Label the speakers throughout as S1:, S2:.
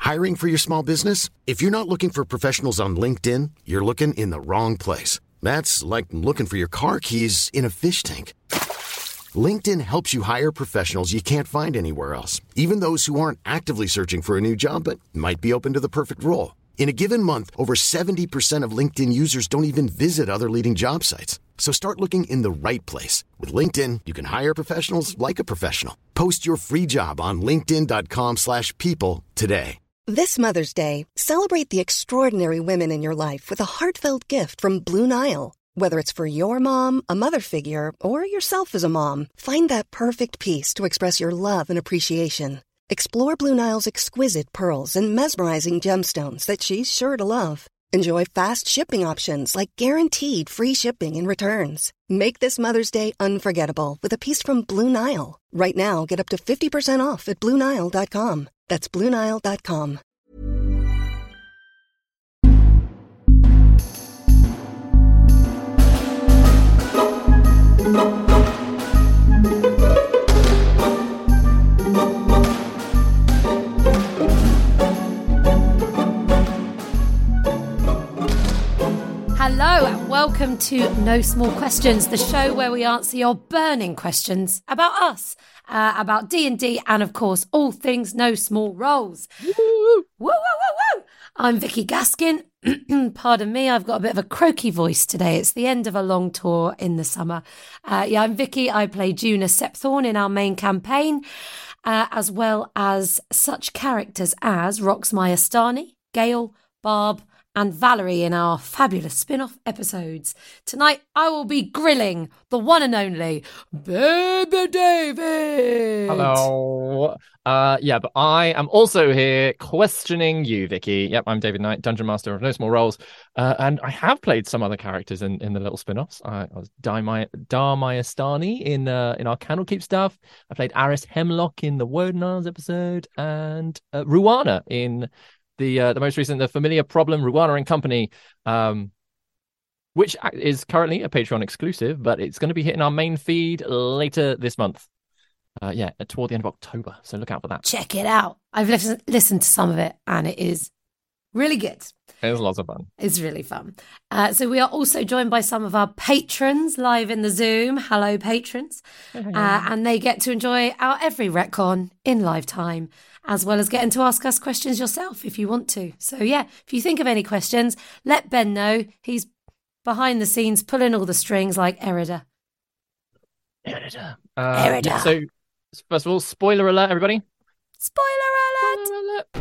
S1: Hiring for your small business? If you're not looking for professionals on LinkedIn, you're looking in the wrong place. That's like looking for your car keys in a fish tank. LinkedIn helps you hire professionals you can't find anywhere else, even those who aren't actively searching for a new job but might be open to the perfect role. In a given month, over 70% of LinkedIn users don't even visit other leading job sites. So start looking in the right place. With LinkedIn, you can hire professionals like a professional. Post your free job on linkedin.com/people today.
S2: This Mother's Day, celebrate the extraordinary women in your life with a heartfelt gift from Blue Nile. Whether it's for your mom, a mother figure, or yourself as a mom, find that perfect piece to express your love and appreciation. Explore Blue Nile's exquisite pearls and mesmerizing gemstones that she's sure to love. Enjoy fast shipping options like guaranteed free shipping and returns. Make this Mother's Day unforgettable with a piece from Blue Nile. Right now, get up to 50% off at BlueNile.com. That's BlueNile.com.
S3: Hello and welcome to No Small Questions, the show where we answer your burning questions about us, about D&D, and of course, all things No Small Roles. Woo, woo, woo, woo. I'm Vicky Gaskin. Pardon me, I've got a bit of a croaky voice today. It's the end of a long tour in the summer. I'm Vicky. I play Juna Septhorn in our main campaign, as well as such characters as Rox Mayastani, Gale, Barb, and Valerie in our fabulous spin-off episodes. Tonight, I will be grilling the one and only Baby David.
S4: Hello. But I am also here questioning you, Vicky. Yep, I'm David Knight, Dungeon Master of No Small Roles. And I have played some other characters in the little spin-offs. I was Dar Mayastani in our Candlekeep stuff. I played Aris Hemlock in the Woden Isles episode, and Ruana in the most recent, The Familiar Problem, Ruana and Company, which is currently a Patreon exclusive, but it's going to be hitting our main feed later this month. Toward the end of October. So look out for that.
S3: Check it out. I've listened to some of it, and it is really good.
S4: It was lots of fun.
S3: It's really fun. So we are also joined by some of our patrons live in the Zoom. Hello, patrons. And they get to enjoy our every retcon in live time, as well as getting to ask us questions yourself if you want to. So yeah, if you think of any questions, let Ben know. He's behind the scenes pulling all the strings like Erida.
S4: Erida.
S3: Erida.
S4: So first of all, spoiler alert, everybody.
S3: Spoiler alert!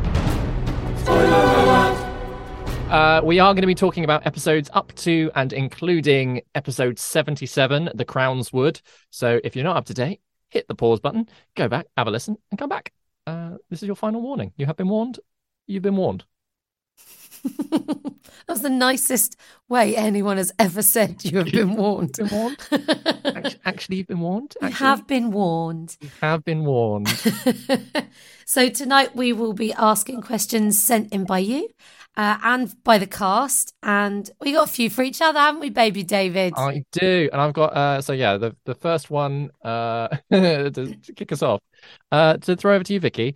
S4: We are going to be talking about episodes up to and including episode 77, The Crown's Wood. So if you're not up to date, hit the pause button, go back, have a listen, and come back. This is your final warning. You have been warned. You've been warned.
S3: That's the nicest way anyone has ever said you have been warned.
S4: Been warned? Actually, you've been warned?
S3: You have been warned.
S4: You have been warned.
S3: So tonight we will be asking questions sent in by you and by the cast. And we got a few for each other, haven't we, Baby David?
S4: I do. And I've got, the first one to kick us off, to throw over to you, Vicky.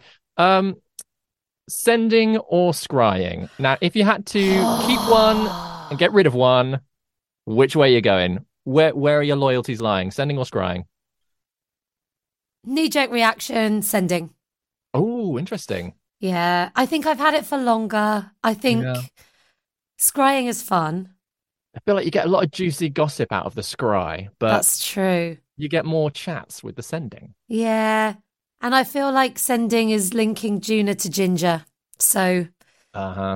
S4: Sending or scrying? Now, if you had to keep one and get rid of one, which way are you going? Where are your loyalties lying? Sending or scrying?
S3: Knee-jerk reaction, sending.
S4: Oh, interesting.
S3: Yeah, I think I've had it for longer. I think scrying is fun.
S4: I feel like you get a lot of juicy gossip out of the scry, but
S3: that's true.
S4: You get more chats with the sending.
S3: Yeah. And I feel like sending is linking Juna to Ginger. So,
S4: yeah.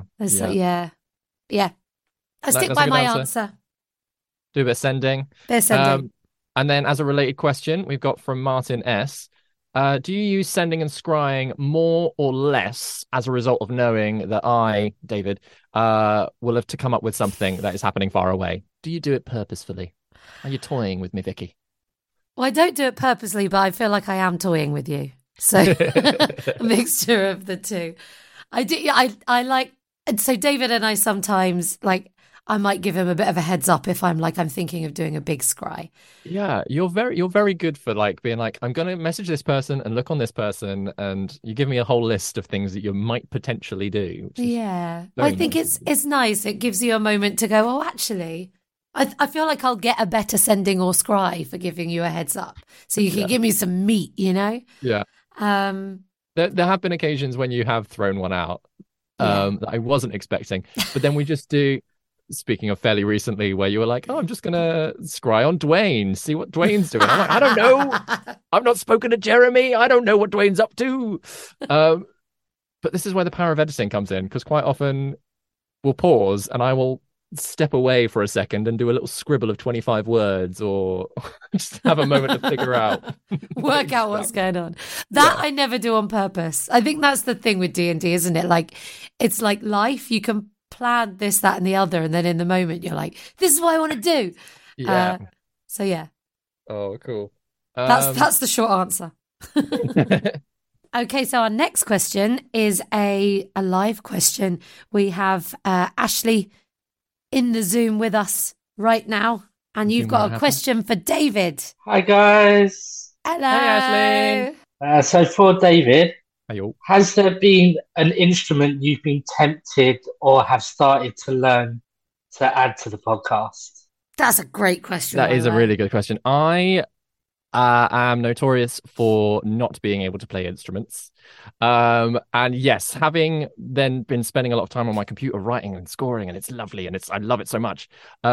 S3: I stick by my answer.
S4: Do a bit of sending.
S3: They're sending.
S4: And then as a related question, we've got from Martin S. Do you use sending and scrying more or less as a result of knowing that I, David, will have to come up with something that is happening far away? Do you do it purposefully? Are you toying with me, Vicky?
S3: Well, I don't do it purposely, but I feel like I am toying with you. So a mixture of the two. I do. I like. So David and I sometimes, like, I might give him a bit of a heads up if I'm thinking of doing a big scry.
S4: Yeah, you're very good for like being like, I'm gonna message this person and look on this person, and you give me a whole list of things that you might potentially do. Which is
S3: Yeah,
S4: very
S3: I think
S4: nice.
S3: it's nice. It gives you a moment to go, oh, actually, I feel like I'll get a better sending or scry for giving you a heads up, so you can
S4: Yeah.
S3: give me some meat, you know.
S4: Yeah.
S3: Um,
S4: There have been occasions when you have thrown one out
S3: yeah.
S4: that I wasn't expecting, but then we just do. Speaking of fairly recently, where you were like, "Oh, I'm just gonna scry on Dwayne, see what Dwayne's doing." I'm like, "I don't know. I've not spoken to Jeremy. I don't know what Dwayne's up to." But this is where the power of editing comes in, because quite often we'll pause and I will step away for a second and do a little scribble of 25 words, or just have a moment to figure out,
S3: Work out what's going on. That I never do on purpose. I think that's the thing with D&D, isn't it? Like, it's like life. You can plan this, that, and the other, and then in the moment you're like, "This is what I want to do."
S4: Yeah.
S3: So yeah,
S4: Oh, cool.
S3: that's the short answer. Okay, so our next question is a live question. We have Ashley in the Zoom with us right now, and you've got a question for David.
S5: Hi guys.
S3: Hello.
S4: Hey, Ashley.
S5: So for David,
S4: Hey-yo.
S5: has there been an instrument you've been tempted or have started to learn to add to the podcast?
S3: That's a great question.
S4: That
S3: by
S4: is
S3: the
S4: a
S3: way.
S4: really good question. I am notorious for not being able to play instruments. And yes, having then been spending a lot of time on my computer writing and scoring, and it's lovely, and I love it so much.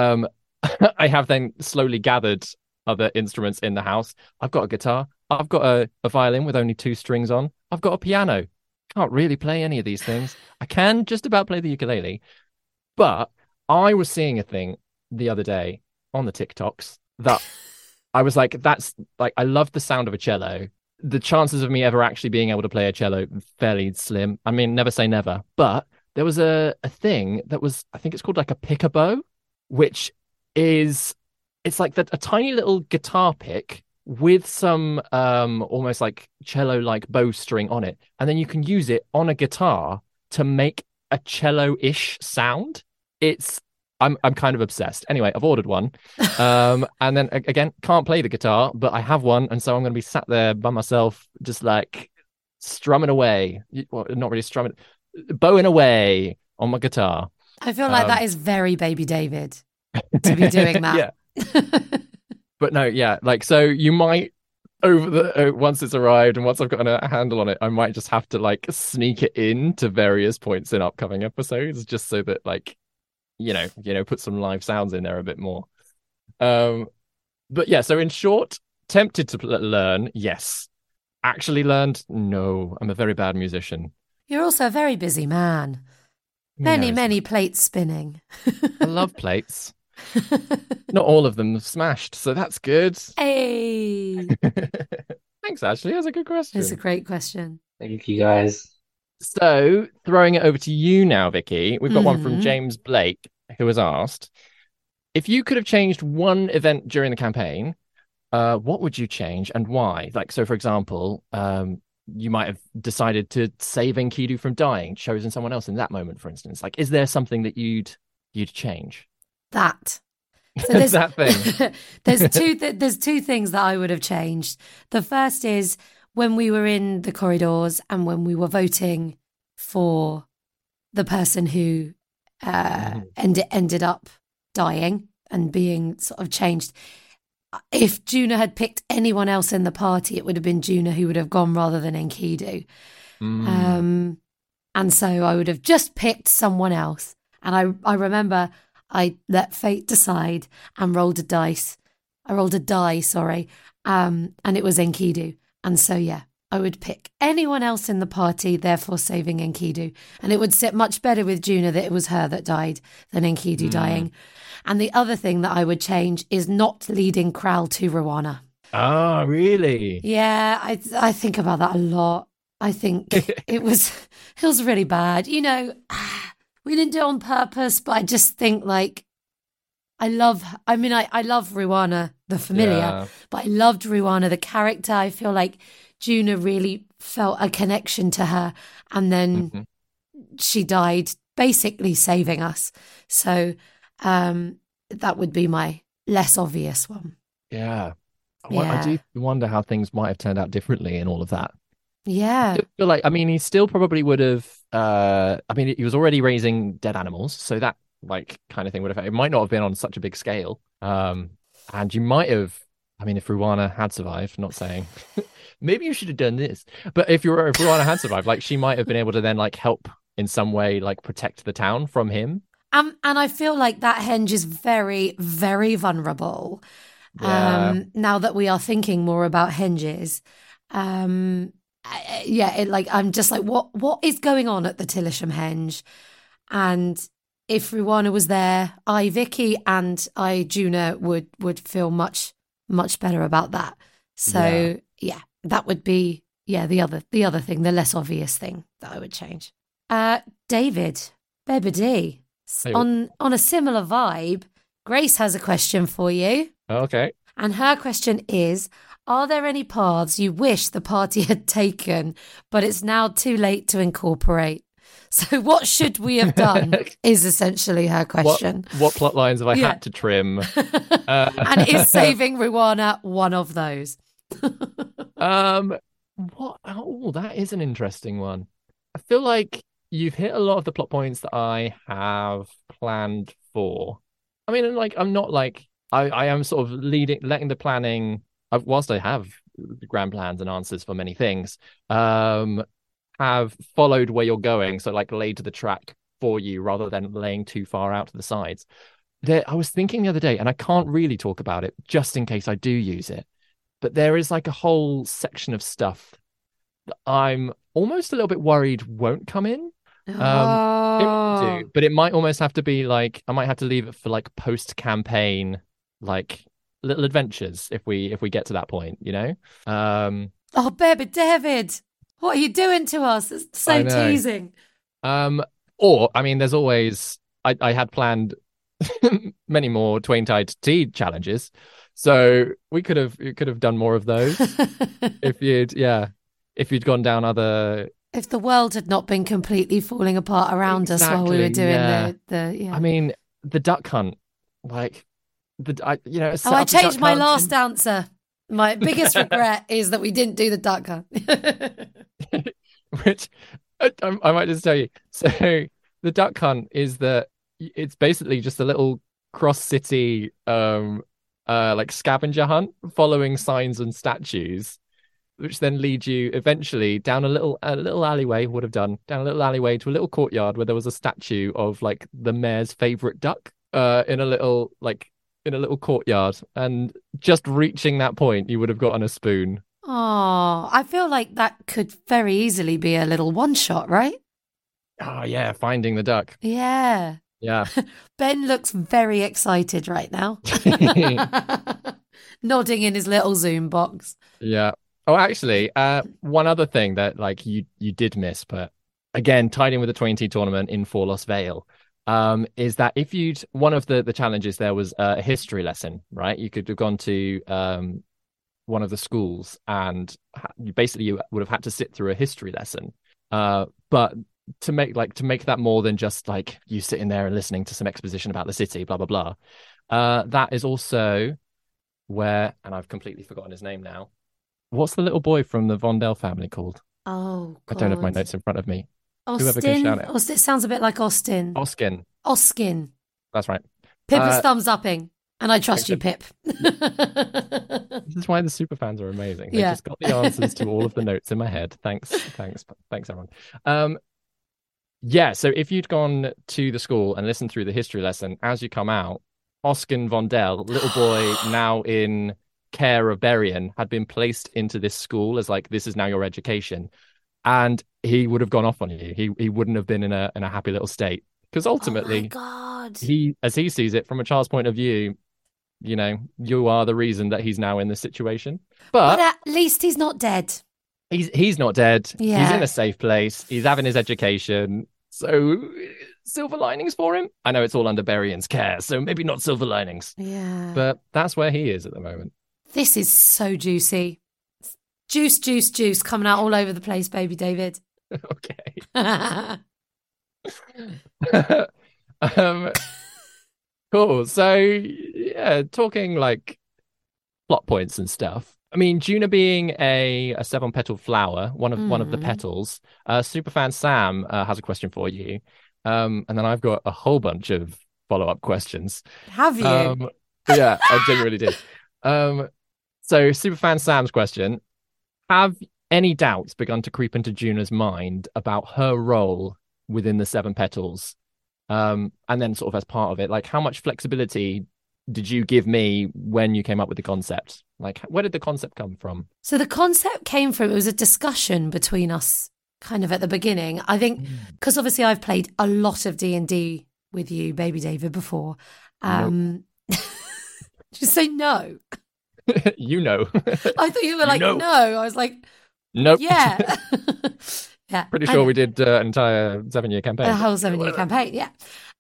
S4: I have then slowly gathered other instruments in the house. I've got a guitar. I've got a violin with only 2 strings on. I've got a piano. Can't really play any of these things. I can just about play the ukulele, but I was seeing a thing the other day on the TikToks that I was like, that's like, I love the sound of a cello. The chances of me ever actually being able to play a cello fairly slim. I mean, never say never, but there was a thing that was, I think it's called like a pick-a-bow, which is, it's like a tiny little guitar pick with some almost like cello-like bowstring on it, and then you can use it on a guitar to make a cello-ish sound. I'm kind of obsessed. Anyway, I've ordered one, and then again, can't play the guitar, but I have one, and so I'm going to be sat there by myself, just like strumming away. Well, not really strumming, bowing away on my guitar.
S3: I feel like that is very baby David to be doing that.
S4: Yeah. But no, yeah, like, so you might over the once it's arrived and once I've gotten a handle on it, I might just have to like sneak it in to various points in upcoming episodes, just so that like you know put some live sounds in there a bit more. But yeah, so in short, tempted to learn, yes. Actually learned, no. I'm a very bad musician.
S3: You're also a very busy man. Many plates spinning.
S4: I love plates. Not all of them smashed, so that's good.
S3: Hey,
S4: Thanks, Ashley. That's a good question.
S3: it's a great question.
S5: Thank you guys.
S4: So, throwing it over to you now, Vicky. We've got one from
S3: Mhm.
S4: James Blake, who has asked, if you could have changed one event during the campaign, what would you change and why? Like, so for example, you might have decided to save Enkidu from dying, chosen someone else in that moment, for instance. Like, is there something that you'd change?
S3: That. So there's
S4: That thing.
S3: there's two things that I would have changed. The first is when we were in the corridors and when we were voting for the person who ended up dying and being sort of changed. If Juna had picked anyone else in the party, it would have been Juna who would have gone rather than Enkidu. And so I would have just picked someone else. And I remember I let fate decide and rolled a dice. I rolled a die, sorry. And it was Enkidu. And so, yeah, I would pick anyone else in the party, therefore saving Enkidu. And it would sit much better with Juna that it was her that died than Enkidu dying. And the other thing that I would change is not leading Kral to Rwana.
S4: Oh, really?
S3: Yeah, I think about that a lot. I think it was really bad. You know, we didn't do it on purpose, but I just think like I love Ruana the familiar, but I loved Ruana the character. I feel like Juna really felt a connection to her, and then she died basically saving us. So That would be my less obvious one.
S4: Yeah. I
S3: Yeah.
S4: do wonder how things might have turned out differently in all of that.
S3: Yeah.
S4: I feel like, I mean, he still probably would have, I mean, he was already raising dead animals, so that like kind of thing would have, it might not have been on such a big scale. And you might have, I mean, if Ruana had survived, not saying maybe you should have done this, but if Ruana had survived, like she might have been able to then like help in some way, like protect the town from him.
S3: And I feel like that henge is very, very vulnerable.
S4: Yeah.
S3: Now that we are thinking more about henges, I'm just like, what is going on at the Tillisham henge? And if Ruana was there, I, Vicky, and I, Juna, would feel much, much better about that. So yeah, that would be the other thing, the less obvious thing that I would change. David, Bebedy, on a similar vibe, Grace has a question for you.
S4: Okay.
S3: And her question is, are there any paths you wish the party had taken, but it's now too late to incorporate? So what should we have done is essentially her question.
S4: What plot lines have I had to trim?
S3: And is saving Ruana one of those?
S4: What? Oh, that is an interesting one. I feel like you've hit a lot of the plot points that I have planned for. I mean, like, I'm not like, I am sort of letting the planning, whilst I have grand plans and answers for many things, have followed where you're going. So like laid to the track for you rather than laying too far out to the sides. I was thinking the other day, and I can't really talk about it just in case I do use it, but there is like a whole section of stuff that I'm almost a little bit worried won't come in. It might do, but it might almost have to be like, I might have to leave it for like post-campaign, like little adventures if we get to that point, you know?
S3: Oh, baby David, what are you doing to us? It's so teasing.
S4: Or I mean, there's always, I had planned many more Twain Tide Tea challenges, so we could have done more of those if you'd gone down other.
S3: If the world had not been completely falling apart around us while we were doing the
S4: I mean, the duck hunt, like
S3: I changed my last answer. My biggest regret is that we didn't do the duck hunt.
S4: Which I might just tell you. So the duck hunt is that it's basically just a little cross-city like scavenger hunt following signs and statues, which then lead you eventually down a little alleyway, down a little alleyway to a little courtyard where there was a statue of like the mayor's favorite duck in a little courtyard, and just reaching that point you would have gotten a spoon.
S3: Oh, I feel like that could very easily be a little one shot, right?
S4: Oh yeah, finding the duck.
S3: Yeah. Ben looks very excited right now. Nodding in his little Zoom box.
S4: Yeah. Oh, actually, one other thing that like you did miss, but again, tied in with the 20 tournament in Forlos Vale, is that if one of the challenges there was a history lesson, right? You could have gone to one of the schools and you would have had to sit through a history lesson. But to make that more than just like you sitting there and listening to some exposition about the city, blah, blah, blah. That is also where, and I've completely forgotten his name now. What's the little boy from the Vondel family called?
S3: Oh, God.
S4: I don't have my notes in front of me.
S3: Austin?
S4: Whoever can shout it.
S3: It sounds a bit like Austin.
S4: Oskin. That's right.
S3: Pip is thumbs upping, and I trust you, Pip.
S4: This is why the super fans are amazing. They just got the answers to all of the notes in my head. Thanks, everyone. So if you'd gone to the school and listened through the history lesson, as you come out, Oskin Vondel, little boy now in care of Berrien, had been placed into this school as like, this is now your education, and he would have gone off on you. He wouldn't have been in a happy little state, because ultimately,
S3: oh my God,
S4: as he sees it from a child's point of view, you know, you are the reason that he's now in this situation. But
S3: at least he's not dead.
S4: He's not dead.
S3: Yeah.
S4: He's in a safe place. He's having his education. So silver linings for him. I know it's all under Berrien's care, so maybe not silver linings.
S3: Yeah.
S4: But that's where he is at the moment.
S3: This is so juicy. Juice coming out all over the place, baby David.
S4: Okay. Cool. So yeah, talking like plot points and stuff. I mean, Juna being a seven-petaled flower, one of the
S3: Mm.
S4: petals. Superfan Sam has a question for you, and then I've got a whole bunch of follow-up questions.
S3: Have you?
S4: Um, yeah, I genuinely do. Um, so Superfan Sam's question: have any doubts begun to creep into Juna's mind about her role within the seven petals? And then sort of as part of it, like how much flexibility did you give me when you came up with the concept? Like, where did the concept come from?
S3: So the concept came from, it was a discussion between us kind of at the beginning. I think because obviously I've played a lot of D&D with you, baby David, before. Just say no.
S4: You know.
S3: I thought you were like,
S4: know.
S3: no. I was like,
S4: Nope.
S3: yeah. Yeah.
S4: Pretty sure we did an entire 7-year campaign.
S3: A whole 7-year campaign, yeah.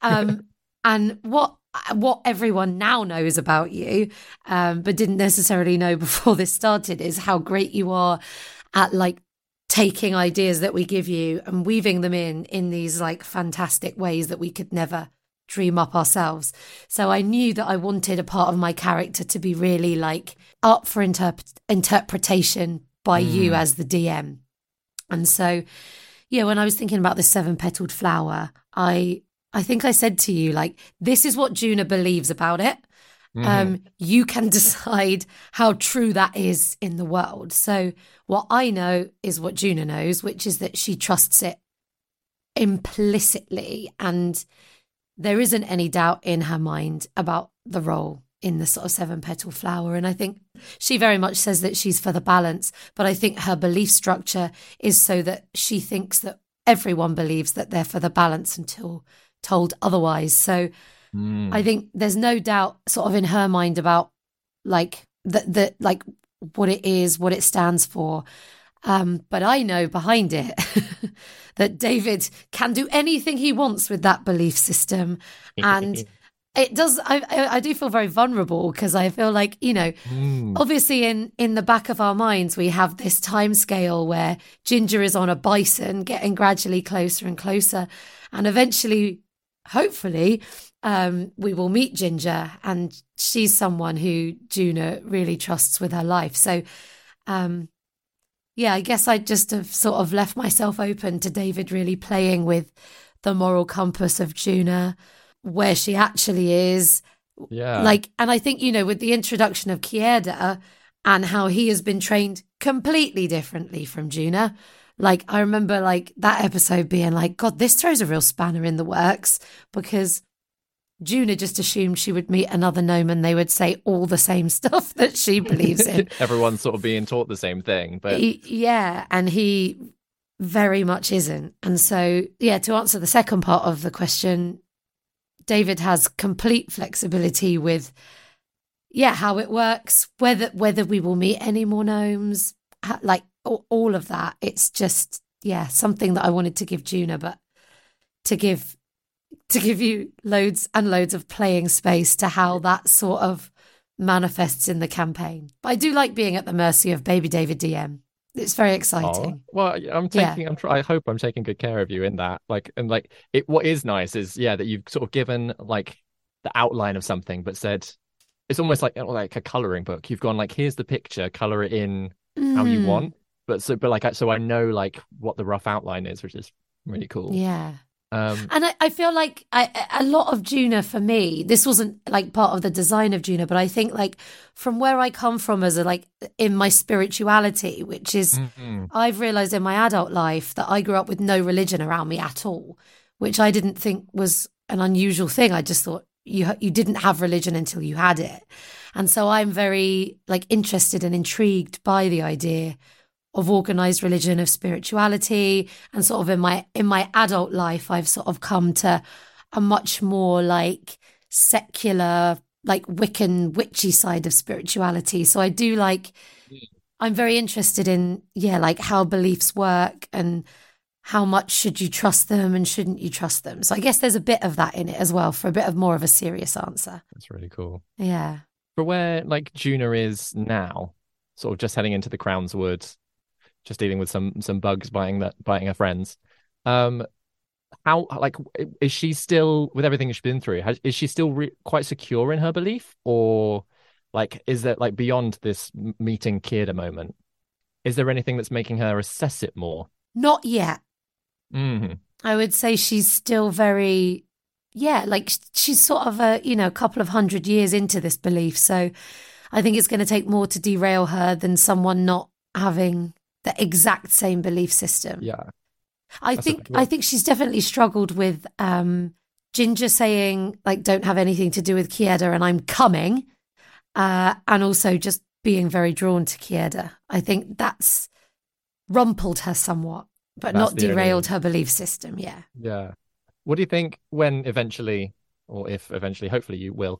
S3: And what everyone now knows about you, but didn't necessarily know before this started, is how great you are at like taking ideas that we give you and weaving them in these like fantastic ways that we could never dream up ourselves. So I knew that I wanted a part of my character to be really like up for interpretation by you as the DM. And so, yeah, when I was thinking about the seven-petaled flower, I think I said to you, like, this is what Juna believes about it. You can decide how true that is in the world. So what I know is what Juna knows, which is that she trusts it implicitly. And there isn't any doubt in her mind about the role in the sort of seven-petal flower. And I think she very much says that she's for the balance, but I think her belief structure is so that she thinks that everyone believes that they're for the balance until told otherwise. So I think there's no doubt sort of in her mind about like the like what it is, what it stands for. But I know behind it that David can do anything he wants with that belief system. And it does, I do feel very vulnerable because I feel like, you know, obviously in the back of our minds, we have this time scale where Ginger is on a bison getting gradually closer and closer. And eventually, hopefully, we will meet Ginger, and she's someone who Juna really trusts with her life. So, yeah, I guess I just have sort of left myself open to David really playing with the moral compass of Juna, where she actually is.
S4: Yeah.
S3: Like, and I think, you know, with the introduction of Kierda and how he has been trained completely differently from Juna. Like, I remember like that episode being like, God, this throws a real spanner in the works, because Juna just assumed she would meet another gnome and they would say all the same stuff that she believes in.
S4: Everyone's sort of being taught the same thing, but
S3: yeah, and he very much isn't. And so, yeah, to answer the second part of the question, David has complete flexibility with, yeah, how it works, whether we will meet any more gnomes, like all of that. It's just, yeah, something that I wanted to give Juna, but to give you loads and loads of playing space to how that sort of manifests in the campaign. But I do like being at the mercy of baby David DM. It's very exciting.
S4: Well, I hope I'm taking good care of you in that. Like, and like it, what is nice is, yeah, that you've sort of given like the outline of something, but said it's almost like a coloring book. You've gone like, here's the picture, color it in how you want. But I know like what the rough outline is, which is really cool.
S3: Yeah. And I feel like a lot of Juna for me, this wasn't like part of the design of Juna, but I think like from where I come from as in my spirituality, which is I've realized in my adult life that I grew up with no religion around me at all, which I didn't think was an unusual thing. I just thought you didn't have religion until you had it. And so I'm very like interested and intrigued by the idea of organized religion, of spirituality, and sort of in my adult life, I've sort of come to a much more like secular, like Wiccan, witchy side of spirituality. So I do I'm very interested in, yeah, like how beliefs work and how much should you trust them and shouldn't you trust them. So I guess there's a bit of that in it as well for a bit of more of a serious answer.
S4: That's really cool.
S3: Yeah.
S4: For where like Juna is now, sort of just heading into the Crown's Wood, just dealing with some bugs biting her friends. how like is she still with everything she's been through? Is she still quite secure in her belief, or like is that like beyond this meeting Kierda moment? Is there anything that's making her assess it more?
S3: Not yet.
S4: Hmm.
S3: I would say she's still very, yeah, like she's sort of a couple of 100 years into this belief. So I think it's going to take more to derail her than someone not having the exact same belief system.
S4: Yeah.
S3: I think she's definitely struggled with Ginger saying like don't have anything to do with Kierda and I'm coming, and also just being very drawn to Kierda. I think that's rumpled her somewhat, but not derailed her belief system.
S4: Yeah. What do you think when eventually, or if eventually, hopefully you will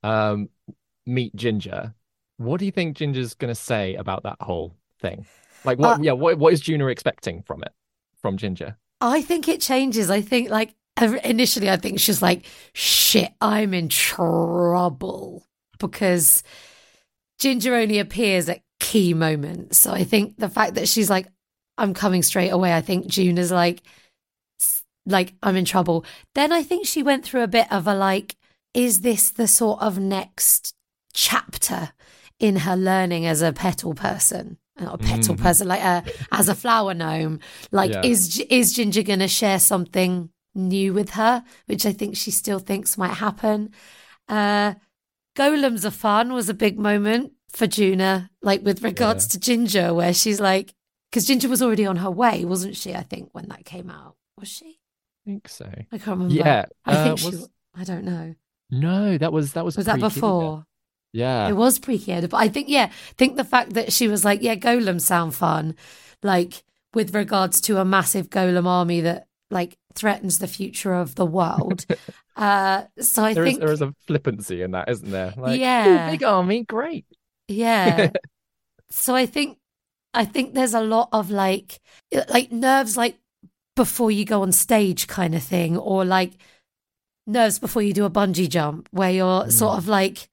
S4: meet Ginger? What do you think Ginger's going to say about that whole thing? Like what is Juna expecting from Ginger?
S3: I think it changes. I think like initially I think she's like, shit, I'm in trouble, because Ginger only appears at key moments. So I think the fact that she's like, I'm coming straight away, I think Juna's like I'm in trouble. Then I think she went through a bit of a like, is this the sort of next chapter in her learning as a petal person? Not a petal person, like as a flower gnome. Like, is Ginger going to share something new with her, which I think she still thinks might happen. Golems are fun was a big moment for Juna, like with regards to Ginger, where she's like, because Ginger was already on her way, wasn't she? I think when that came out, was she?
S4: I think so.
S3: I can't remember.
S4: Yeah,
S3: I think I don't know.
S4: No, that was
S3: that before?
S4: Yeah,
S3: it was pre-Kierda, but I think the fact that she was like, golems sound fun, like with regards to a massive golem army that like threatens the future of the world. So I think
S4: there is a flippancy in that, isn't there? Like, big army, great.
S3: Yeah. So I think there's a lot of like nerves, like before you go on stage kind of thing, or like nerves before you do a bungee jump, where you're sort of like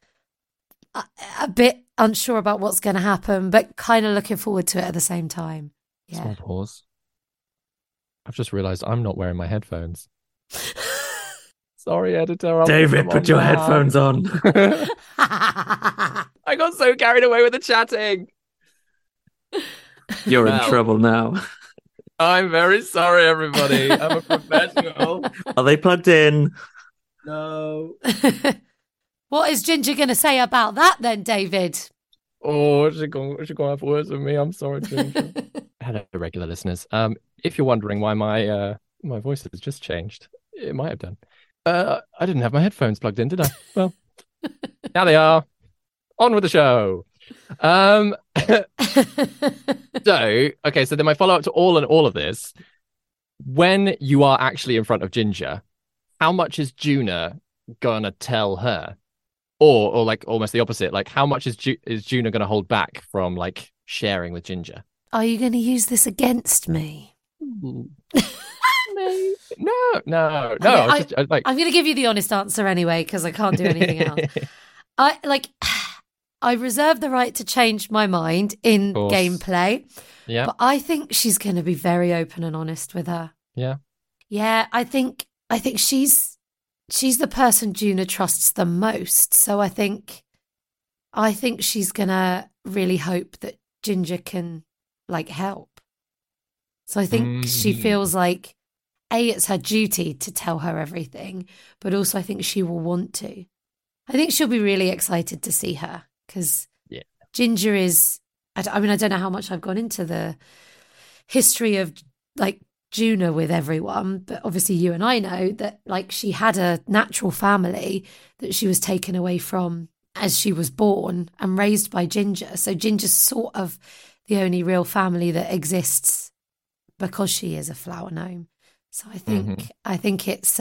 S3: a bit unsure about what's going to happen, but kind of looking forward to it at the same time. Yeah.
S4: Small pause. I've just realised I'm not wearing my headphones. Sorry, editor.
S6: David, put your headphones on.
S4: I got so carried away with the chatting.
S6: You're in trouble now.
S4: I'm very sorry, everybody. I'm a professional.
S6: Are they plugged in?
S4: No.
S3: What is Ginger going to say about that then, David?
S4: Oh, she's going to have words with me. I'm sorry, Ginger. Hello, regular listeners. If you're wondering why my voice has just changed, it might have done. I didn't have my headphones plugged in, did I? Well, now they are. On with the show. So then my follow-up to all of this, when you are actually in front of Ginger, how much is Juna gonna tell her? Or like almost the opposite, like how much is Juna gonna hold back from like sharing with Ginger?
S3: Are you going to use this against me?
S4: No. I'm going
S3: to give you the honest answer anyway, because I can't do anything else. I reserve the right to change my mind in gameplay.
S4: Yeah.
S3: But I think she's going to be very open and honest with her.
S4: Yeah.
S3: Yeah, I think she's the person Juna trusts the most. So I think she's going to really hope that Ginger can like help. So I think she feels like it's her duty to tell her everything, but also I think she will want to. I think she'll be really excited to see her, because Ginger is, I mean, I don't know how much I've gone into the history of like Juna with everyone, but obviously you and I know that like she had a natural family that she was taken away from as she was born and raised by Ginger. So Ginger's sort of the only real family that exists because she is a flower gnome. So I think it's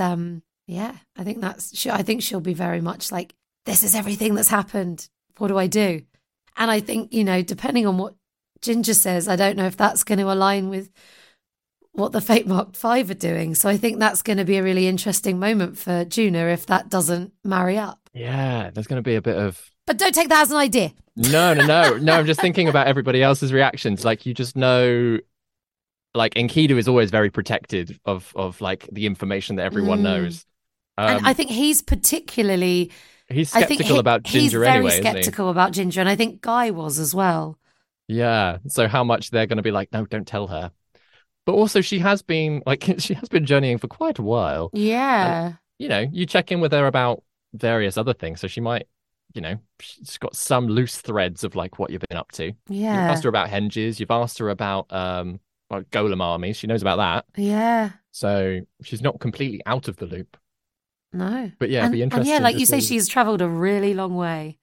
S3: I think she'll be very much like, this is everything that's happened. What do I do? And I think, depending on what Ginger says, I don't know if that's going to align with what the Fate Mark 5 are doing. So I think that's going to be a really interesting moment for Juna if that doesn't marry up.
S4: Yeah, there's going to be a bit of...
S3: But don't take that as an idea.
S4: No. I'm just thinking about everybody else's reactions. Like, you just know like Enkidu is always very protected of like the information that everyone knows.
S3: And I think he's particularly
S4: he's skeptical about Ginger anyway.
S3: He's very skeptical about Ginger, and I think Guy was as well.
S4: Yeah. So how much they're going to be like, no, don't tell her. But also she has been journeying for quite a while.
S3: Yeah.
S4: And, you check in with her about various other things. So she might, she's got some loose threads of like what you've been up to.
S3: Yeah.
S4: You've asked her about henges. You've asked her about golem armies. She knows about that.
S3: Yeah.
S4: So she's not completely out of the loop.
S3: No.
S4: But yeah, it'd be interesting.
S3: And yeah, like you say, she's travelled a really long way.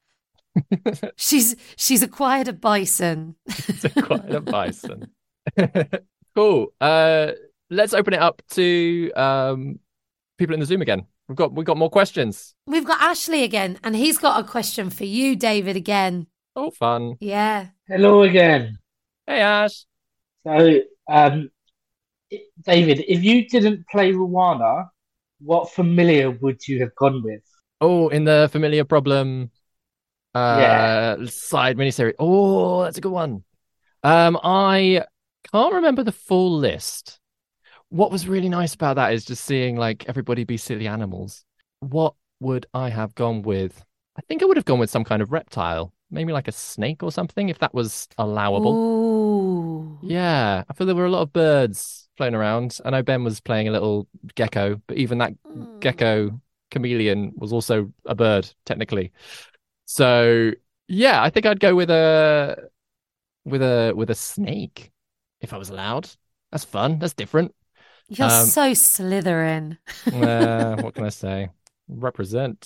S3: She's acquired a bison.
S4: She's acquired a bison. Cool. Let's open it up to people in the Zoom again. We've got more questions.
S3: We've got Ashley again, and he's got a question for you, David, again.
S4: Oh, fun.
S3: Yeah.
S5: Hello again.
S4: Hey, Ash.
S5: So, David, if you didn't play Ruana, what familiar would you have gone with?
S4: Oh, in the familiar problem side miniseries. Oh, that's a good one. I can't remember the full list. What was really nice about that is just seeing like everybody be silly animals. What would I have gone with? I think I would have gone with some kind of reptile, maybe like a snake or something, if that was allowable.
S3: Ooh.
S4: Yeah, I feel there were a lot of birds floating around. I know Ben was playing a little gecko, but even that gecko chameleon was also a bird technically. So yeah, I think I'd go with a snake if I was allowed. That's fun. That's different.
S3: You're so Slytherin.
S4: What can I say? Represent.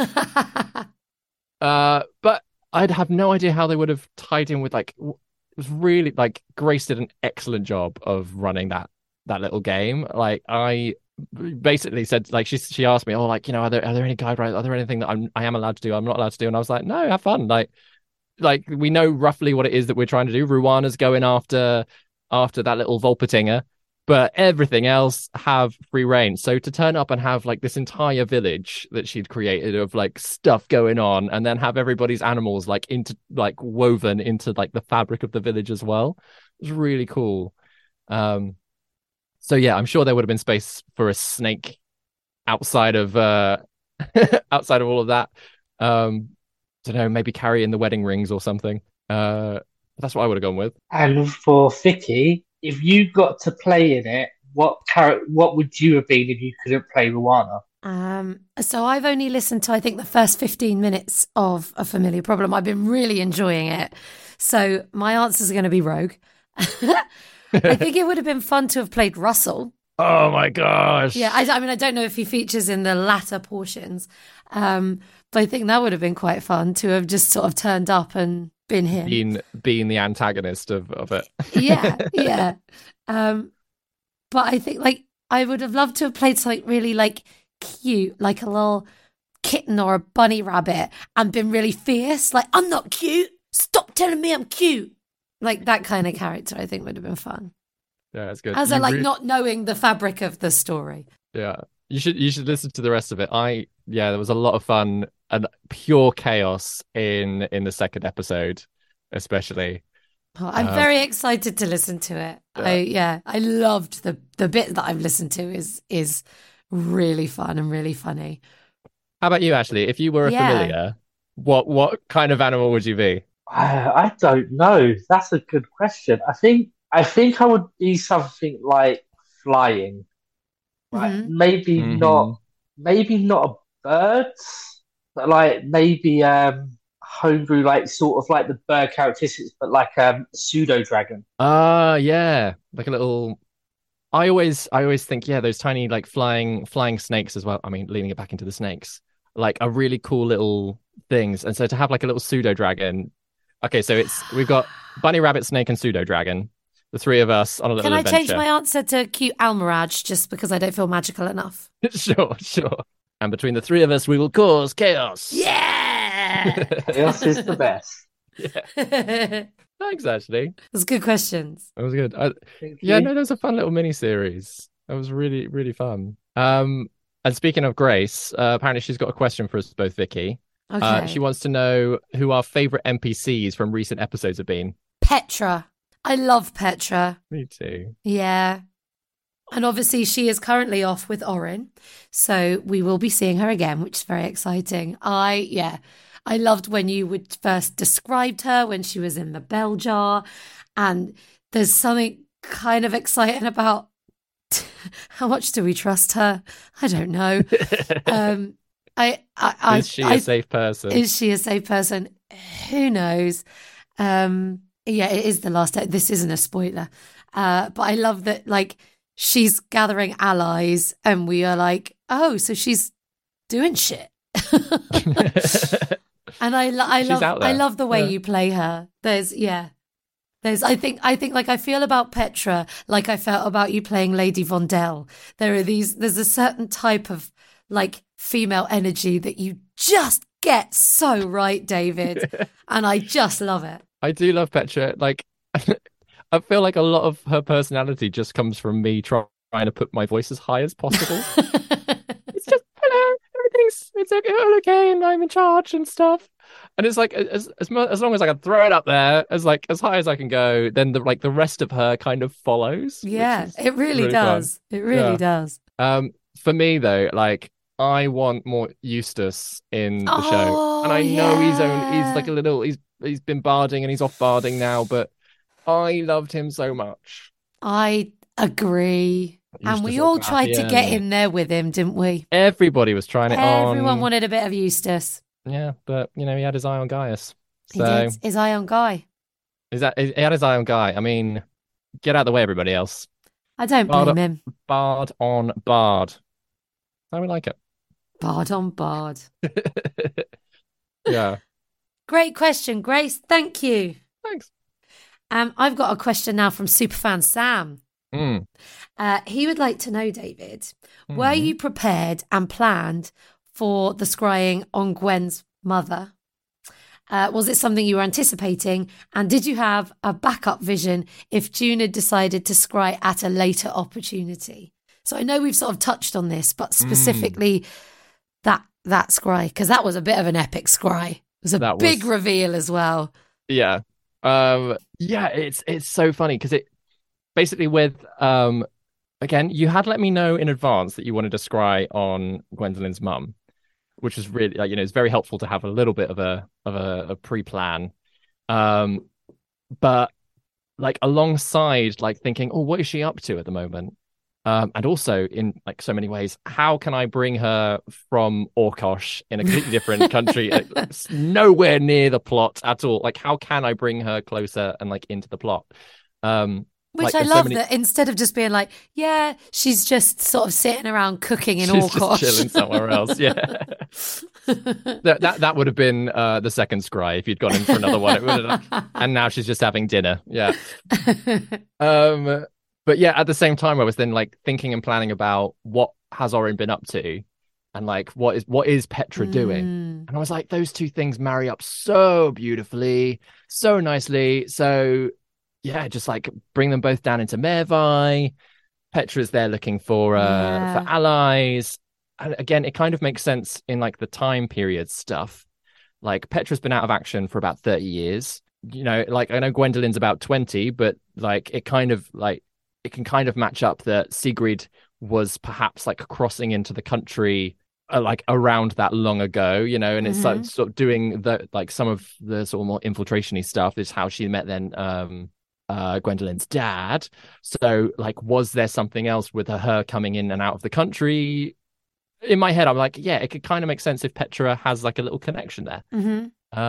S4: But I'd have no idea how they would have tied in with like. It was really like Grace did an excellent job of running that little game. Like I basically said, like she asked me, oh, like are there any guidelines? Are there anything that I am allowed to do? I'm not allowed to do, and I was like, no, have fun. Like we know roughly what it is that we're trying to do. Ruana's going after that little Volpatinger. But everything else have free reign. So to turn up and have like this entire village that she'd created of like stuff going on, and then have everybody's animals like woven into like the fabric of the village as well, it was really cool. So yeah, I'm sure there would have been space for a snake outside of outside of all of that. Don't know, maybe carry in the wedding rings or something. That's what I would have gone with.
S5: And for Vicky, if you got to play in it, what would you have been if you couldn't play Ruana?
S3: So I've only listened to I think the first 15 minutes of A Familiar Problem. I've been really enjoying it. So my answers are going to be Rogue. I think it would have been fun to have played Russell.
S4: Oh my gosh.
S3: Yeah, I mean, I don't know if he features in the latter portions, but I think that would have been quite fun to have just sort of turned up and been him.
S4: Being the antagonist of it.
S3: Yeah. But I think like I would have loved to have played something really like cute, like a little kitten or a bunny rabbit, and been really fierce. Like, I'm not cute. Stop telling me I'm cute. Like that kind of character, I think would have been fun.
S4: Yeah, that's good.
S3: As I like not knowing the fabric of the story.
S4: Yeah, you should listen to the rest of it. There was a lot of fun and pure chaos in the second episode, especially.
S3: Oh, I'm very excited to listen to it. I loved the bit that I've listened to is really fun and really funny.
S4: How about you, Ashley? If you were a familiar, what kind of animal would you be?
S5: I don't know. That's a good question. I think I would be something like flying. Right? Maybe not a bird, but like maybe homebrew, like sort of like the bird characteristics, but like pseudo dragon.
S4: Yeah, like a little. I always think those tiny like flying snakes as well. I mean, leaning it back into the snakes, like are really cool little things. And so to have like a little pseudo dragon. Okay, so we've got bunny, rabbit, snake, and pseudo dragon. The three of us on a little adventure. Can I
S3: change my answer to cute Almiraj just because I don't feel magical enough?
S4: Sure. And between the three of us, we will cause chaos.
S3: Yeah!
S5: Chaos is the best.
S4: Yeah. Thanks, Ashley.
S3: Those good questions.
S4: That was good. That was a fun little mini series. That was really, really fun. And speaking of Grace, apparently she's got a question for us both, Vicky.
S3: Okay.
S4: She wants to know who our favourite NPCs from recent episodes have been.
S3: Petra. I love Petra.
S4: Me too.
S3: Yeah. And obviously she is currently off with Orin. So we will be seeing her again, which is very exciting. I loved when you would first described her when she was in the bell jar. And there's something kind of exciting about how much do we trust her? I don't know.
S4: Is she a safe person?
S3: Is she a safe person? Who knows? Yeah, it is the last day. This isn't a spoiler. But I love that, like, she's gathering allies and we are like, oh, so she's doing shit. And I love the way you play her. I think like I feel about Petra like I felt about you playing Lady Vondel. There's a certain type of like female energy that you just get so right, David. And I just love it.
S4: I do love Petra. Like, I feel like a lot of her personality just comes from me trying to put my voice as high as possible. It's just, hello, it's okay, and I'm in charge and stuff. And it's like as long as I can throw it up there as high as I can go, then the rest of her kind of follows.
S3: Yeah, it really does. Fun. It really does.
S4: For me though, like, I want more Eustace in the show, and I know he's like a little he's been barding and he's off barding now, but I loved him so much. I agree. And we all tried to get in there with him, didn't we? Everybody was trying it on.
S3: Everyone wanted a bit of Eustace.
S4: Yeah, but he had his eye on Gaius.
S3: So. He did. His eye on Guy.
S4: He had his eye on Guy. I mean, get out of the way, everybody else.
S3: I don't blame him.
S4: Bard on Bard. I would like it.
S3: Bard on Bard.
S4: Yeah.
S3: Great question, Grace. Thank you.
S4: Thanks.
S3: I've got a question now from superfan Sam.
S4: Mm.
S3: He would like to know, David, were you prepared and planned for the scrying on Gwen's mother? Was it something you were anticipating? And did you have a backup vision if June had decided to scry at a later opportunity? So I know we've sort of touched on this, but specifically that scry, because that was a bit of an epic scry. It was a big reveal as well.
S4: Yeah. It's so funny because it basically with again, you had let me know in advance that you wanted to scry on Gwendolyn's mum, which was really it's very helpful to have a little bit of a pre-plan. But like alongside like thinking, oh, what is she up to at the moment? And also in like so many ways, how can I bring her from Orkosh in a completely different country, nowhere near the plot at all? Like, how can I bring her closer and like into the plot?
S3: Which I love that instead of just being like, yeah, she's just sort of sitting around cooking in Orkosh.
S4: She's just chilling somewhere else, yeah. that would have been the second scry if you'd gone in for another one. And now she's just having dinner, yeah. But yeah, at the same time, I was then like thinking and planning about what has Orin been up to, and like what is Petra doing, and I was like, those two things marry up so beautifully, so nicely. So yeah, just like bring them both down into Mervai. Petra's there looking for allies, and again, it kind of makes sense in like the time period stuff. Like Petra's been out of action for about 30 years. Like I know Gwendolyn's about 20, but like it can kind of match up that Sigrid was perhaps like crossing into the country like around that long ago, and it's like, sort of doing the like some of the sort of more infiltration-y stuff is how she met then Gwendolyn's dad. So like, was there something else with her coming in and out of the country? In my head, I'm like, yeah, it could kind of make sense if Petra has like a little connection there.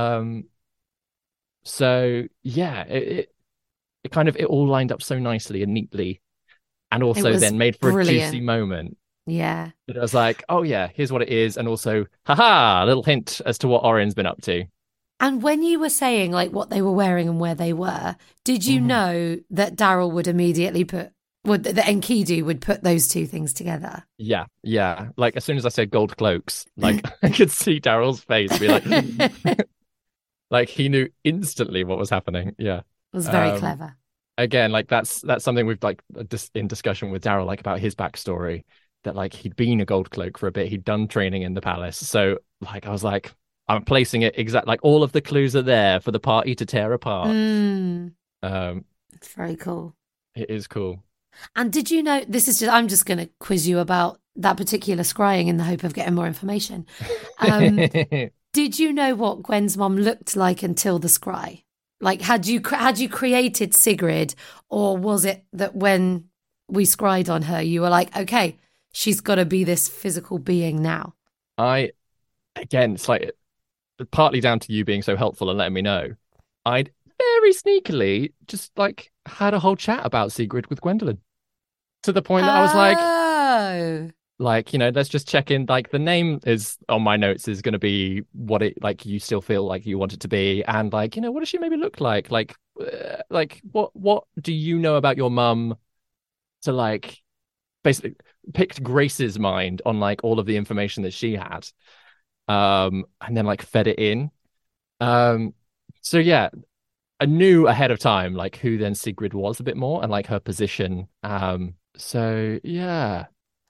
S4: So yeah, it all lined up so nicely and neatly, and also then made for a juicy moment.
S3: Yeah.
S4: But I was like, oh yeah, here's what it is, and also, haha, a little hint as to what Orin's been up to.
S3: And when you were saying like what they were wearing and where they were, did you know that Daryl would immediately that Enkidu would put those two things together?
S4: Yeah. Like as soon as I said gold cloaks, like I could see Daryl's face be like, like he knew instantly what was happening. Yeah.
S3: It was very clever.
S4: Again, like that's something we've like in discussion with Daryl, like about his backstory, that like he'd been a gold cloak for a bit, he'd done training in the palace. So like I was like, I'm placing it exact, like all of the clues are there for the party to tear apart.
S3: It's very cool.
S4: It is cool.
S3: And did you know, I'm just going to quiz you about that particular scrying in the hope of getting more information. Did you know what Gwen's mom looked like until the scry? Like, had you created Sigrid, or was it that when we scryed on her, you were like, okay, she's got to be this physical being now?
S4: Again, it's like partly down to you being so helpful and letting me know. I'd very sneakily just like had a whole chat about Sigrid with Gwendolyn, to the point that I was like, let's just check in. Like, the name is on my notes is going to be what it, like, you still feel like you want it to be, and like, what does she maybe look like? Like what do you know about your mum? To like basically picked Grace's mind on like all of the information that she had, and then like fed it in. So yeah, I knew ahead of time like who then Sigrid was a bit more and like her position. So yeah,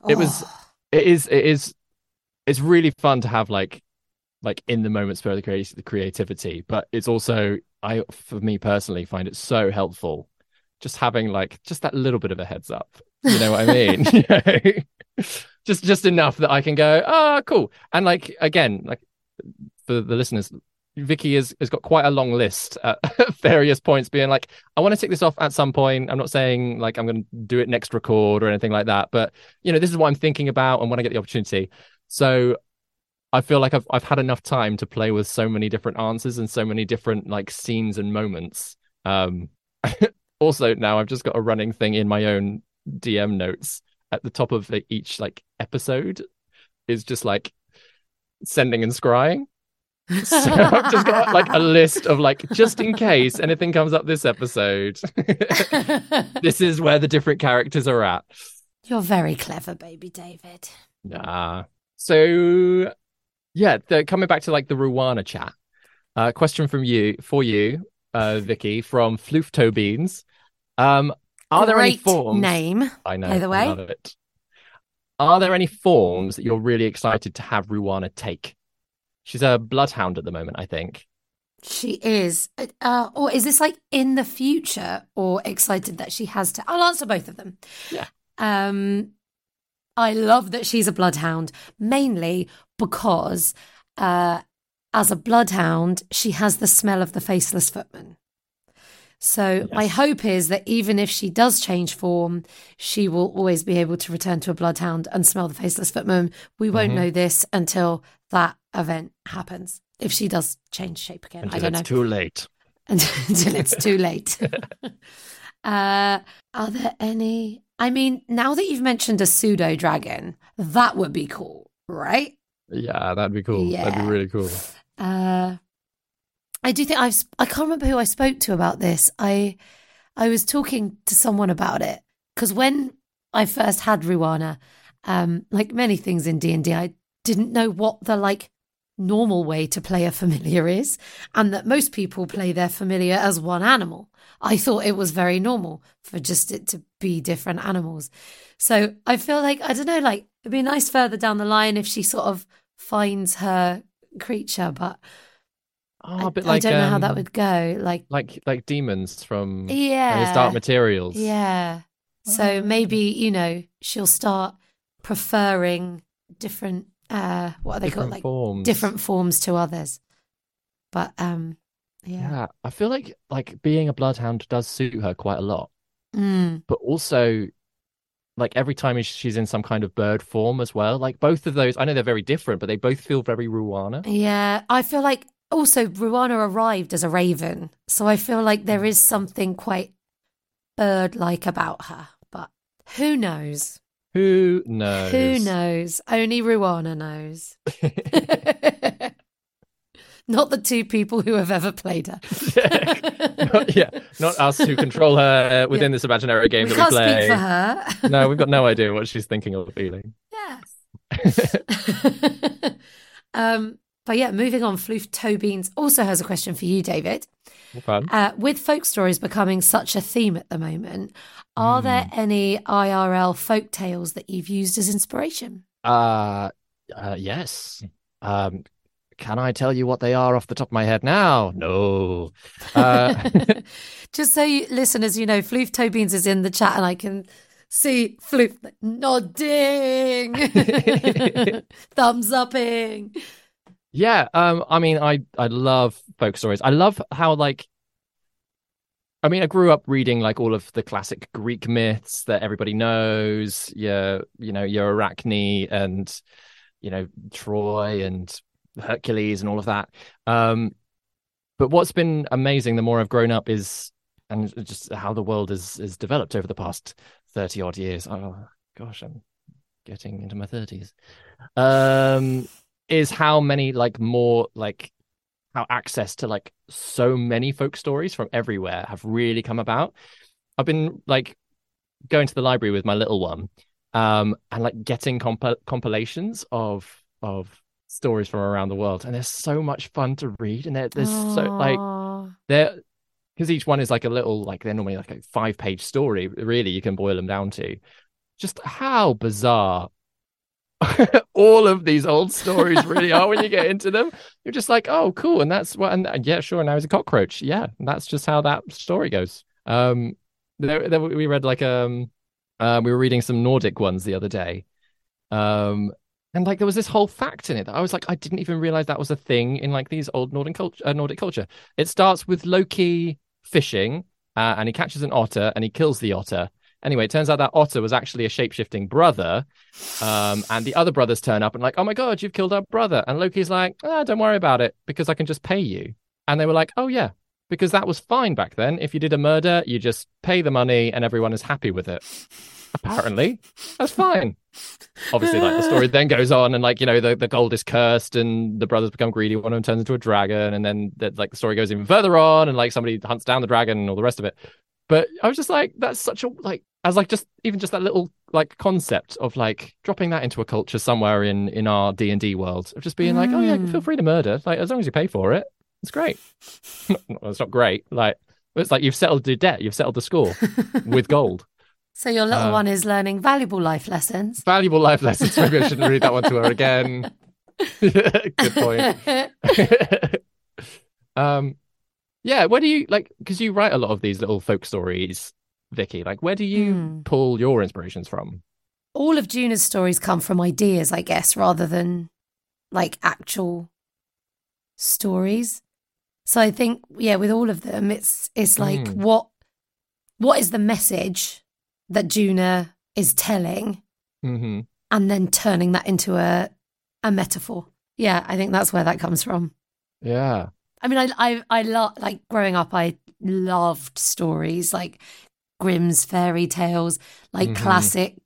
S4: it's really fun to have like in the moment spur of the creativity, but it's also, for me personally, find it so helpful just having like just that little bit of a heads up. You know what I mean? just enough that I can go, cool. And like, again, like for the listeners, Vicky has got quite a long list at various points being like, I want to tick this off at some point. I'm not saying like I'm going to do it next record or anything like that, but this is what I'm thinking about and when I get the opportunity. So I feel like I've had enough time to play with so many different answers and so many different like scenes and moments. Also, now I've just got a running thing in my own DM notes at the top of each like episode is just like sending and scrying. So I've just got like a list of like, just in case anything comes up this episode, this is where the different characters are at.
S3: You're very clever, baby David.
S4: Nah. So yeah, coming back to like the Ruana chat. Question for you, Vicky, from Floofto Beans. Are there any forms?
S3: Name,
S4: I know.
S3: By the way,
S4: I love it. Are there any forms that you're really excited to have Ruana take? She's a bloodhound at the moment, I think.
S3: She is. Or is this like in the future, or excited that she has to? I'll answer both of them.
S4: Yeah.
S3: I love that she's a bloodhound, mainly because as a bloodhound, she has the smell of the faceless footman. So yes. My hope is that even if she does change form, she will always be able to return to a bloodhound and smell the faceless footman. We won't know this until that event happens. If she does change shape again, I don't know.
S4: Too late.
S3: Until it's too late. Are there any? I mean, now that you've mentioned a pseudo dragon, that would be cool, right?
S4: Yeah, that'd be cool. Yeah. That'd be really cool.
S3: I do think I can't remember who I spoke to about this. I was talking to someone about it because when I first had Ruana, like many things in D&D, I didn't know what the like normal way to play a familiar is, and that most people play their familiar as one animal. I thought it was very normal for just it to be different animals. So I feel like, I don't know, like it'd be nice further down the line if she sort of finds her creature, but
S4: I don't
S3: know how that would go.
S4: Like demons from
S3: his
S4: Dark Materials.
S3: Yeah. So maybe, she'll start preferring different, what are they called? Like
S4: forms.
S3: Different forms to others. But
S4: yeah. I feel like being a bloodhound does suit her quite a lot. But also, like every time she's in some kind of bird form as well. Like both of those, I know they're very different, but they both feel very Ruana.
S3: Yeah, I feel like also Ruana arrived as a raven, so I feel like there is something quite bird-like about her. But who knows?
S4: Who knows?
S3: Who knows? Only Ruana knows. Not the two people who have ever played her.
S4: Not us who control her within this imaginary game that we play.
S3: Can't speak for her.
S4: No, we've got no idea what she's thinking or feeling.
S3: Yes. But yeah, moving on, Floof Tobeans also has a question for you, David.
S4: Fun.
S3: With folk stories becoming such a theme at the moment, are there any IRL folk tales that you've used as inspiration?
S4: Yes. can I tell you what they are off the top of my head now? No.
S3: Just so listeners, Floof Tobeans is in the chat and I can see Floof nodding, thumbs upping.
S4: Yeah, I mean, I love folk stories. I love how I grew up reading like all of the classic Greek myths that everybody knows. Your Arachne and Troy and Hercules and all of that. But what's been amazing the more I've grown up is just how the world has developed over the past 30 odd years. Oh gosh, I'm getting into my 30s. Is how many how access to like so many folk stories from everywhere have really come about. I've been like going to the library with my little one, and like getting compilations of stories from around the world, and they're so much fun to read. And there's because each one is like a little, like they're normally like a 5-page story. Really, you can boil them down to just how bizarre all of these old stories really are when you get into them. You're just like, oh, cool, and that's what, and yeah, sure. Now he's a cockroach. Yeah, and that's just how that story goes. We read we were reading some Nordic ones the other day, and like there was this whole fact in it that I was like, I didn't even realize that was a thing in like these old Nordic culture. It starts with Loki fishing, and he catches an otter and he kills the otter. Anyway, it turns out that otter was actually a shape-shifting brother, and the other brothers turn up and like, oh my God, you've killed our brother. And Loki's like, don't worry about it because I can just pay you. And they were like, oh yeah, because that was fine back then. If you did a murder, you just pay the money and everyone is happy with it. Apparently, that's fine. Obviously, like the story then goes on and like, the gold is cursed and the brothers become greedy. One of them turns into a dragon, and then the story goes even further on and like somebody hunts down the dragon and all the rest of it. But I was just like, that's such a just that little like concept of like dropping that into a culture somewhere in our D&D world of just being like, oh yeah, feel free to murder, like as long as you pay for it, it's great. It's not great, like it's like you've settled the debt, you've settled the score with gold. So
S3: your little one is learning valuable life lessons.
S4: Maybe I shouldn't read that one to her again. Good point. Yeah, where do you because you write a lot of these little folk stories, Vicky, like where do you pull your inspirations from?
S3: All of Juna's stories come from ideas, I guess, rather than like actual stories. So I think, yeah, with all of them, it's like what is the message that Juna is telling, and then turning that into a metaphor. Yeah, I think that's where that comes from.
S4: Yeah.
S3: I mean, I love, like growing up, I loved stories like Grimm's fairy tales, like classic,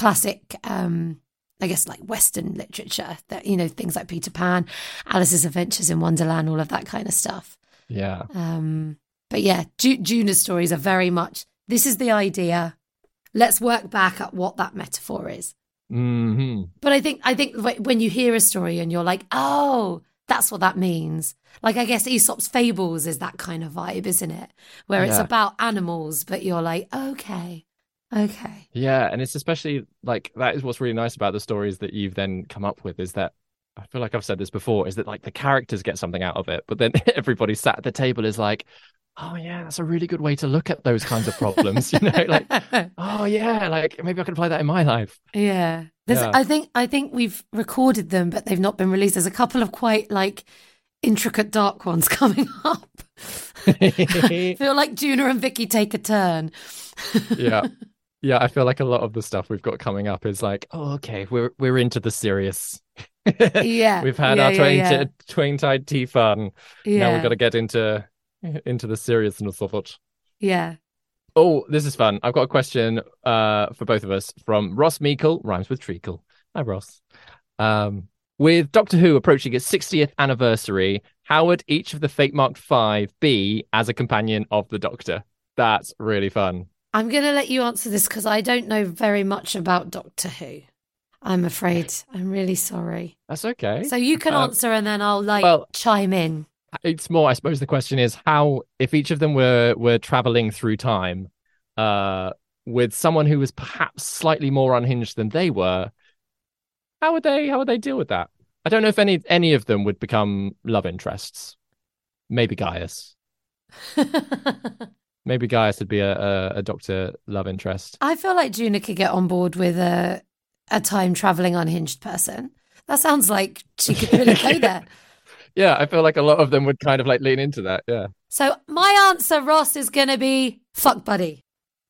S3: I guess like Western literature that, things like Peter Pan, Alice's Adventures in Wonderland, all of that kind of stuff.
S4: Yeah.
S3: But yeah, Juna's stories are very much, this is the idea. Let's work back at what that metaphor is. But I think when you hear a story and you're like, oh, that's what that means. Like, I guess Aesop's Fables is that kind of vibe, isn't it? Where it's about animals, but you're like, okay.
S4: Yeah, and it's especially like, that is what's really nice about the stories that you've then come up with, is that, I feel like I've said this before, is that like the characters get something out of it, but then everybody sat at the table is like, oh yeah, that's a really good way to look at those kinds of problems, like, oh yeah, like maybe I could apply that in my life.
S3: Yeah. I think we've recorded them, but they've not been released. There's a couple of quite like intricate dark ones coming up. I feel like Juna and Vicky take a turn.
S4: Yeah, I feel like a lot of the stuff we've got coming up is like, oh, okay, we're into the serious.
S3: Yeah,
S4: we've had our twain-tied tea fun. Yeah. Now we've got to get into the seriousness of it.
S3: Yeah.
S4: Oh, this is fun. I've got a question for both of us from Ross Meikle, rhymes with treacle. Hi, Ross. With Doctor Who approaching its 60th anniversary, how would each of the Fate-marked 5 be as a companion of the Doctor? That's really fun.
S3: I'm going to let you answer this because I don't know very much about Doctor Who. I'm afraid. I'm really sorry.
S4: That's okay.
S3: So you can answer and then I'll chime in.
S4: It's more, I suppose the question is how, if each of them were traveling through time with someone who was perhaps slightly more unhinged than they were, how would they deal with that? I don't know if any of them would become love interests. Maybe Gaius. Maybe Gaius would be a Doctor love interest.
S3: I feel like Juna could get on board with a time traveling unhinged person. That sounds like she could really go there.
S4: Yeah, I feel like a lot of them would kind of like lean into that. Yeah.
S3: So my answer, Ross, is going to be fuck buddy.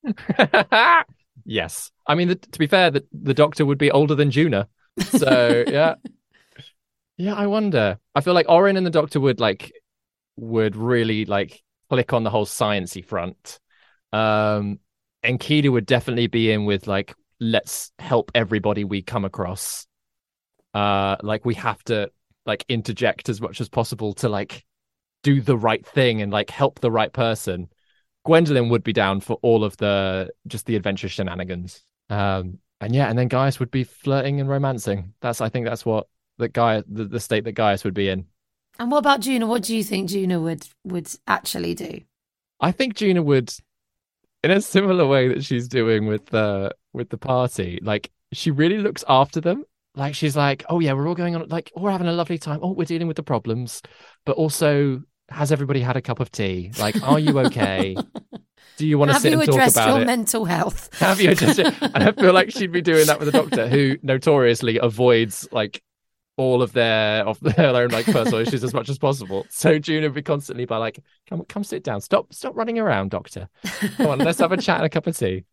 S4: Yes. I mean, to be fair, the Doctor would be older than Juna. So, yeah. Yeah, I wonder. I feel like Orin and the Doctor would really like click on the whole sciencey front. And Enkidu would definitely be in with like, let's help everybody we come across. Like we have to like interject as much as possible to like do the right thing and like help the right person. Gwendolyn would be down for all of the adventure shenanigans. And then Gaius would be flirting and romancing. I think that's what the state that Gaius would be in. And
S3: what about Juna? What do you think Juna would actually do?
S4: I think Juna would, in a similar way that she's doing with the party, like she really looks after them. Like she's like, oh yeah, we're all going on, like we're having a lovely time. Oh, we're dealing with the problems, but also, has everybody had a cup of tea? Like, are you okay? Do you want to sit and talk about it?
S3: Have you addressed your mental health?
S4: Have you addressed it? And I feel like she'd be doing that with the Doctor, who notoriously avoids like all of their own like personal issues as much as possible. So June would be constantly by like, come sit down. Stop running around, Doctor. Come on, let's have a chat and a cup of tea.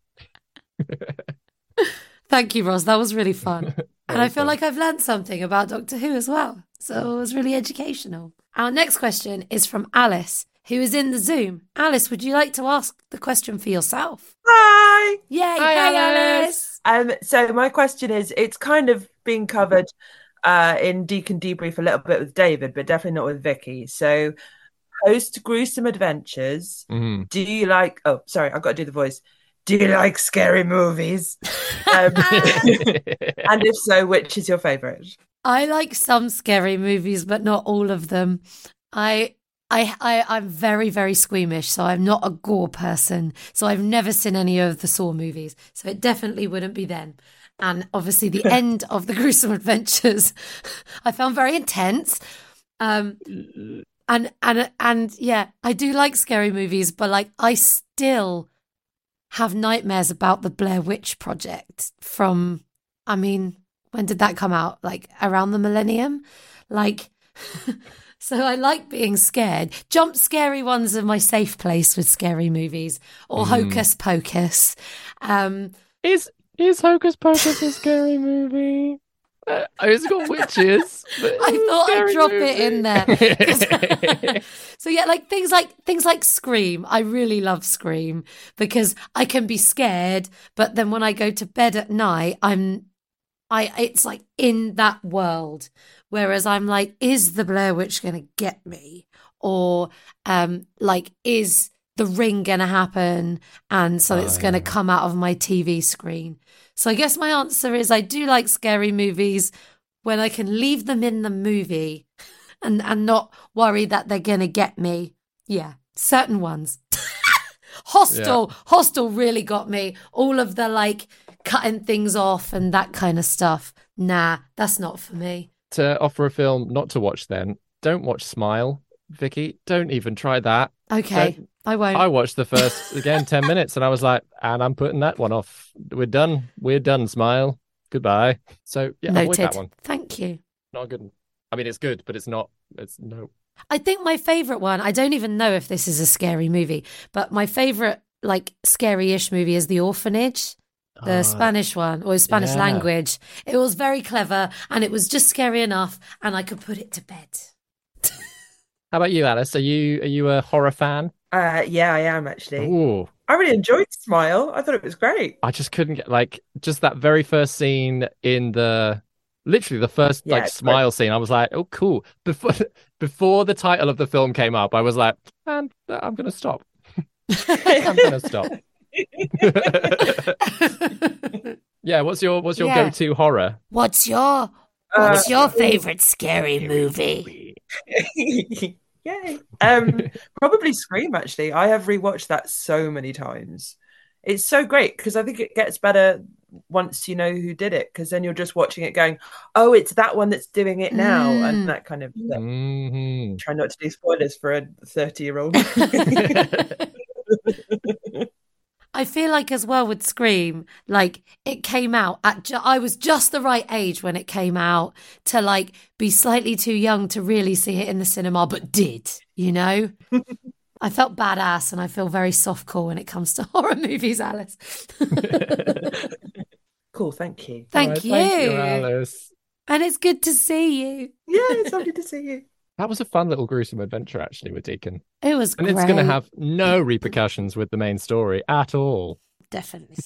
S3: Thank you, Ross. That was really fun. And I feel like I've learned something about Doctor Who as well. So it was really educational. Our next question is from Alice, who is in the Zoom. Alice, would you like to ask the question for yourself?
S7: Hi!
S3: Yay! Hi, Alice!
S7: So my question is, it's kind of been covered in Deacon Debrief a little bit with David, but definitely not with Vicky. So post Gruesome Adventures, do you like... Oh, sorry, I've got to do the voice. Do you like scary movies? And if so, which is your favourite?
S3: I like some scary movies, but not all of them. I'm very, very squeamish, so I'm not a gore person. So I've never seen any of the Saw movies. So it definitely wouldn't be them. And obviously the end of the Gruesome Adventures, I found very intense. And yeah, I do like scary movies, but like I still have nightmares about the Blair Witch Project from, I mean, when did that come out? Like around the millennium? Like, so I like being scared. Jump scary ones are my safe place with scary movies, or Hocus Pocus.
S4: Is Hocus Pocus a scary movie? It's got witches.
S3: I thought I'd drop it in there. So yeah, like things like Scream. I really love Scream because I can be scared, but then when I go to bed at night, it's like in that world. Whereas I'm like, is the Blair Witch gonna get me? Or like, is the Ring gonna happen? And so it's gonna come out of my TV screen. So I guess my answer is I do like scary movies when I can leave them in the movie and not worry that they're going to get me. Yeah, certain ones. Hostel really got me. All of the like cutting things off and that kind of stuff. Nah, that's not for me.
S4: To offer a film not to watch then, don't watch Smile, Vicky. Don't even try that.
S3: Okay. I won't.
S4: I watched the first, 10 minutes and I was like, and I'm putting that one off. We're done, Smile. Goodbye. So, yeah,
S3: noted.
S4: Avoid that one.
S3: Thank you.
S4: Not good. I mean, it's good, but it's no.
S3: I think my favourite one, I don't even know if this is a scary movie, but my favourite, like, scary-ish movie is The Orphanage. The Spanish one, or Spanish language. It was very clever and it was just scary enough and I could put it to bed.
S4: How about you, Alice? Are you a horror fan?
S7: Yeah, I am actually.
S4: Ooh.
S7: I really enjoyed Smile. I thought it was great.
S4: I just couldn't get just that very first scene in literally the first Smile scene. I was like, oh, cool. Before the title of the film came up, I was like, man, I'm gonna stop. I'm gonna stop. Yeah, what's your go-to horror?
S3: What's your favorite scary movie?
S7: Yay. Probably Scream, actually. I have rewatched that so many times. It's so great because I think it gets better once you know who did it, because then you're just watching it going, oh, it's that one that's doing it now, and that kind of try not to do spoilers for a 30-year-old.
S3: I feel like as well with Scream, like it came out at I was just the right age when it came out to like be slightly too young to really see it in the cinema, but did, you know? I felt badass, and I feel very softcore when it comes to horror movies, Alice.
S7: Cool, thank you.
S3: Thank you,
S4: Alice.
S3: And it's good to see you.
S7: Yeah, it's lovely to see you.
S4: That was a fun little gruesome adventure, actually, with Deacon.
S3: It was great.
S4: And it's going to have no repercussions with the main story at all.
S3: Definitely.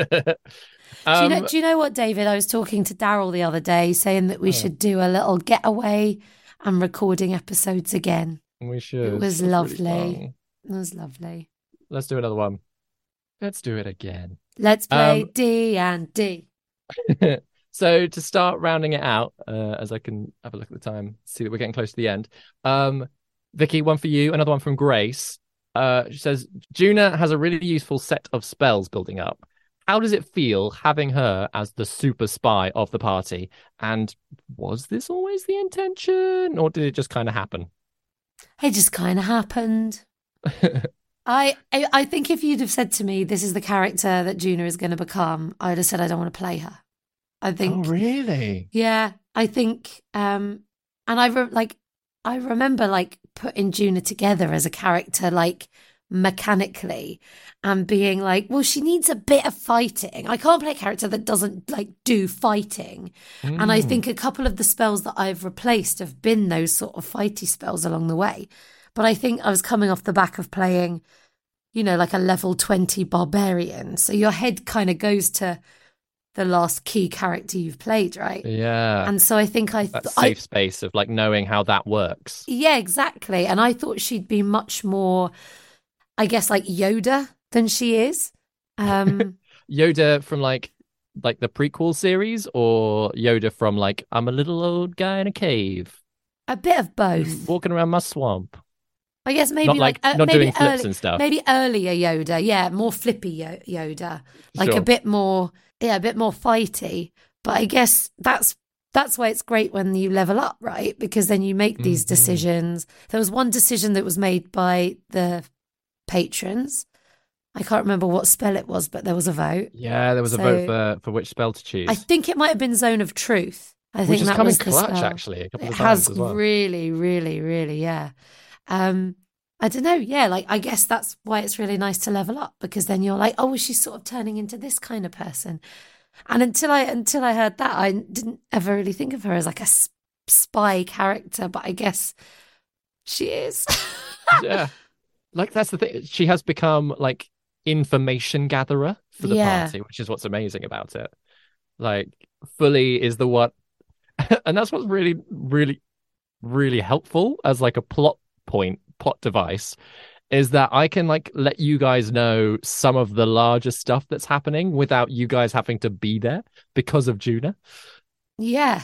S3: Do you know what, David? I was talking to Daryl the other day saying that we should do a little getaway and recording episodes again.
S4: We should.
S3: It was lovely. Really, it was lovely.
S4: Let's do another one. Let's do it again.
S3: Let's play D&D.
S4: So to start rounding it out, as I can have a look at the time, see that we're getting close to the end. Vicky, one for you, another one from Grace. She says, Juna has a really useful set of spells building up. How does it feel having her as the super spy of the party? And was this always the intention, or did it just kind of happen?
S3: It just kind of happened. I think if you'd have said to me, this is the character that Juna is going to become, I would have said I don't want to play her. I think.
S4: Oh, really?
S3: Yeah, I think. And I remember like putting Juna together as a character, like mechanically, and being like, well, she needs a bit of fighting. I can't play a character that doesn't like do fighting. And I think a couple of the spells that I've replaced have been those sort of fighty spells along the way. But I think I was coming off the back of playing, you know, like a level 20 barbarian. So your head kind of goes to the last key character you've played, right?
S4: Yeah.
S3: And so I think
S4: that safe space of like knowing how that works.
S3: Yeah, exactly. And I thought she'd be much more, I guess, like Yoda than she is.
S4: Yoda from like the prequel series, or Yoda from like, I'm a little old guy in a cave?
S3: A bit of both.
S4: Walking around my swamp.
S3: I guess maybe
S4: not
S3: maybe
S4: doing flips and stuff.
S3: Maybe earlier Yoda, yeah, more flippy Yoda, like
S4: Sure.
S3: a bit more fighty. But I guess that's why it's great when you level up, right? Because then you make these decisions. There was one decision that was made by the patrons. I can't remember what spell it was, but there was a vote.
S4: Yeah, there was a vote for which spell to choose.
S3: I think it might have been Zone of Truth. I think
S4: which has
S3: that
S4: come
S3: was
S4: in
S3: the
S4: clutch,
S3: spell.
S4: actually, a couple of
S3: It
S4: times
S3: has
S4: as well.
S3: really, really, really, yeah. I don't know, yeah, like I guess that's why it's really nice to level up, because then you're like, oh, she's sort of turning into this kind of person. And until I heard that, I didn't ever really think of her as like a spy character, but I guess she is.
S4: Yeah, like that's the thing. She has become like information gatherer for the party, which is what's amazing about it. Like, fully is the what, and that's what's really, really, really helpful as like a plot device, is that I can like let you guys know some of the larger stuff that's happening without you guys having to be there because of Juna.
S3: Yeah.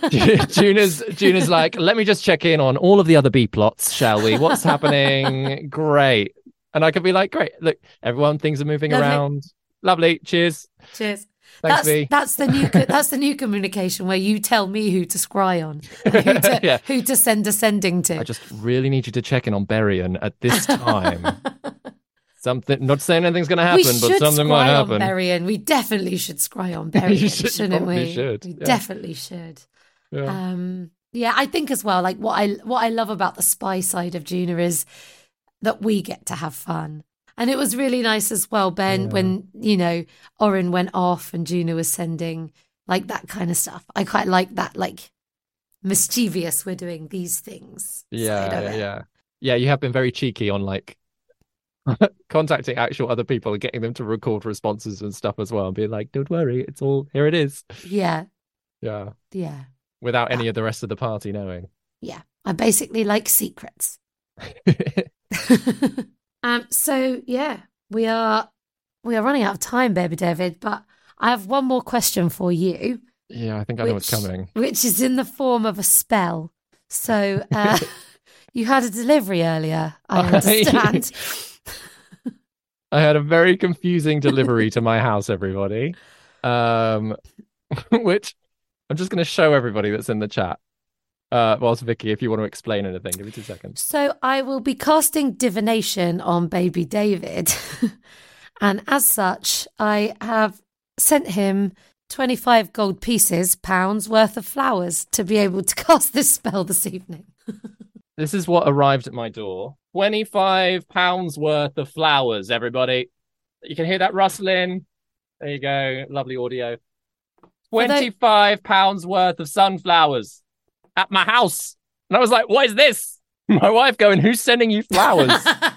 S4: Juna's like, let me just check in on all of the other B plots, shall we? What's happening? Great. And I can be like, great, look, everyone, things are moving around. Lovely. Cheers. Thanks, V.
S3: That's the new communication, where you tell me who to scry on, and who to send ascending to.
S4: I just really need you to check in on Berrien at this time. Something, not saying anything's going to happen, but something might happen.
S3: Berrien. We definitely should scry on Berrien, shouldn't we?
S4: Should.
S3: We definitely should. Yeah. I think as well, like what I love about the spy side of Juna is that we get to have fun. And it was really nice as well, Ben, when, you know, Oren went off and Juna was sending like that kind of stuff. I quite like that, like mischievous, we're doing these things.
S4: Yeah, you have been very cheeky on like contacting actual other people and getting them to record responses and stuff as well, and being like, don't worry, it's all, here it is.
S3: Yeah.
S4: Without any of the rest of the party knowing.
S3: Yeah, I basically like secrets. So yeah, we are running out of time, baby David, but I have one more question for you.
S4: Yeah, I think I know what's coming.
S3: Which is in the form of a spell. So you had a delivery earlier, I understand.
S4: I had a very confusing delivery to my house, everybody. which I'm just going to show everybody that's in the chat. Whilst Vicky, if you want to explain anything, give me 2 seconds.
S3: So I will be casting divination on baby David. And as such, I have sent him 25 gold pieces, pounds worth of flowers to be able to cast this spell this evening.
S4: This is what arrived at my door. 25 pounds worth of flowers, everybody. You can hear that rustling. There you go. Lovely audio. 25 pounds worth of sunflowers at my house. And I was like, what is this? My wife going, who's sending you flowers?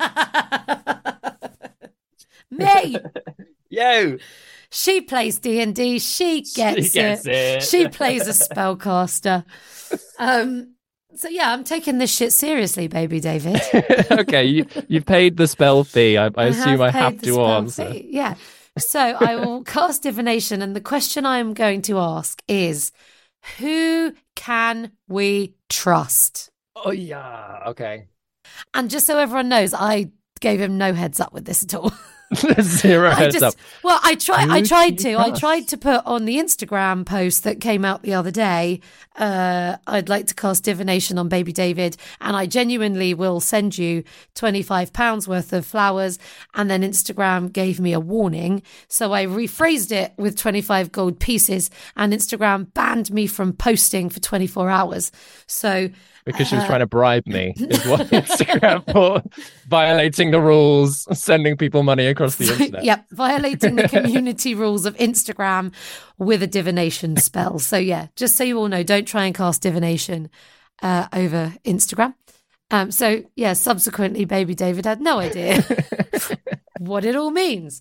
S3: Me.
S4: Yo.
S3: She plays D&D. She gets it. She plays a spellcaster. So yeah, I'm taking this shit seriously, baby David.
S4: Okay, you've paid the spell fee. I assume I have to answer.
S3: Yeah. So I will cast divination, and the question I am going to ask is, who can we trust?
S4: Oh yeah, okay.
S3: And just so everyone knows, I gave him no heads up with this at all.
S4: Zero heads up.
S3: Well, I tried to put on the Instagram post that came out the other day, I'd like to cast divination on baby David, and I genuinely will send you £25 worth of flowers. And then Instagram gave me a warning, so I rephrased it with 25 gold pieces, and Instagram banned me from posting for 24 hours. So
S4: because she was trying to bribe me, is what Instagram for, violating the rules, sending people money across the internet.
S3: Yep, violating the community rules of Instagram with a divination spell. So yeah, just so you all know, don't try and cast divination over Instagram. So yeah, subsequently, baby David had no idea what it all means.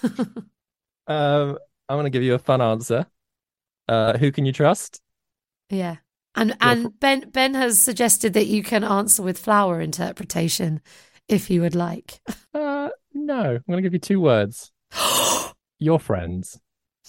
S4: I want to give you a fun answer. Who can you trust?
S3: Yeah. And Ben has suggested that you can answer with flower interpretation if you would like.
S4: No, I'm going to give you 2 words. Your friends.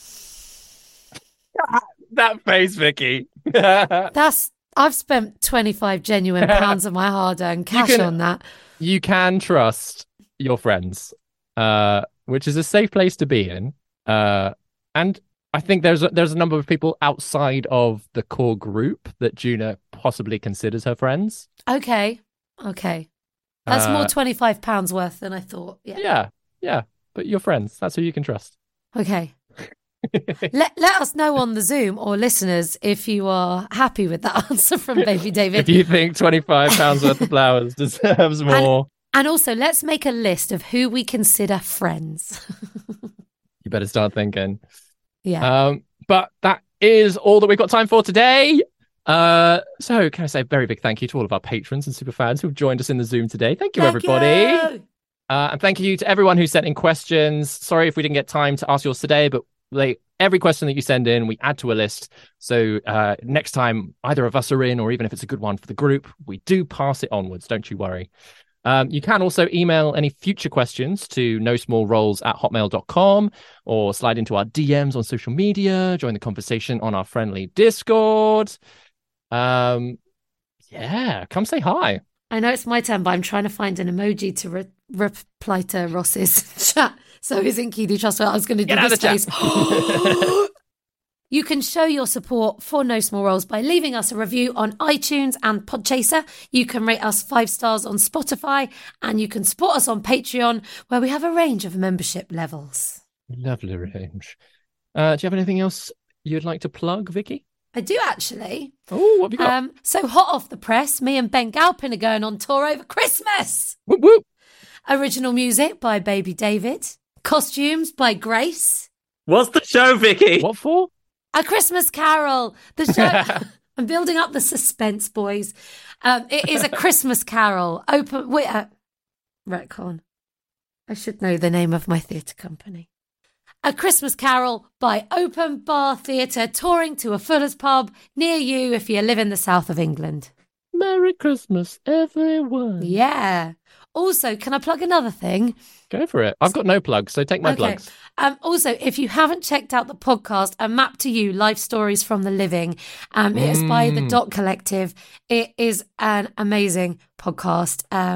S4: That face, Vicky.
S3: I've spent 25 genuine pounds of my hard-earned cash on that.
S4: You can trust your friends, which is a safe place to be in. And I think there's a number of people outside of the core group that Juna possibly considers her friends.
S3: Okay. That's more £25 worth than I thought. Yeah.
S4: But your friends, that's who you can trust.
S3: Okay. let us know on the Zoom, or listeners, if you are happy with that answer from baby David.
S4: If you think £25 worth of flowers deserves more.
S3: And also, let's make a list of who we consider friends.
S4: You better start thinking.
S3: Yeah.
S4: But that is all that we've got time for today. So can I say a very big thank you to all of our patrons and super fans who've joined us in the Zoom today. Thank you, everybody. And thank you to everyone who sent in questions. Sorry if we didn't get time to ask yours today, but every question that you send in, we add to a list. So next time either of us are in, or even if it's a good one for the group, we do pass it onwards. Don't you worry. You can also email any future questions to nosmallroles@hotmail.com, or slide into our DMs on social media, join the conversation on our friendly Discord. Come say hi.
S3: I know it's my turn, but I'm trying to find an emoji to reply to Ross's chat. So isn't Keithy trustworthy? I was going to do this face. You can show your support for No Small Roles by leaving us a review on iTunes and Podchaser. You can rate us 5 stars on Spotify, and you can support us on Patreon, where we have a range of membership levels.
S4: Lovely range. Do you have anything else you'd like to plug, Vicky?
S3: I do, actually.
S4: Oh, what have you got?
S3: So hot off the press, me and Ben Galpin are going on tour over Christmas.
S4: Whoop, whoop.
S3: Original music by Baby David. Costumes by Grace.
S6: What's the show, Vicky?
S4: What for?
S3: A Christmas Carol. The show. I'm building up the suspense, boys. It is A Christmas Carol. Retcon. I should know the name of my theatre company. A Christmas Carol by Open Bar Theatre, touring to a Fuller's pub near you if you live in the south of England.
S4: Merry Christmas, everyone.
S3: Yeah. Also, can I plug another thing?
S4: Go for it. I've got no plugs, so take my plugs.
S3: Also, if you haven't checked out the podcast, A Map to You, Life Stories from the Living, it is by the Dot Collective. It is an amazing podcast.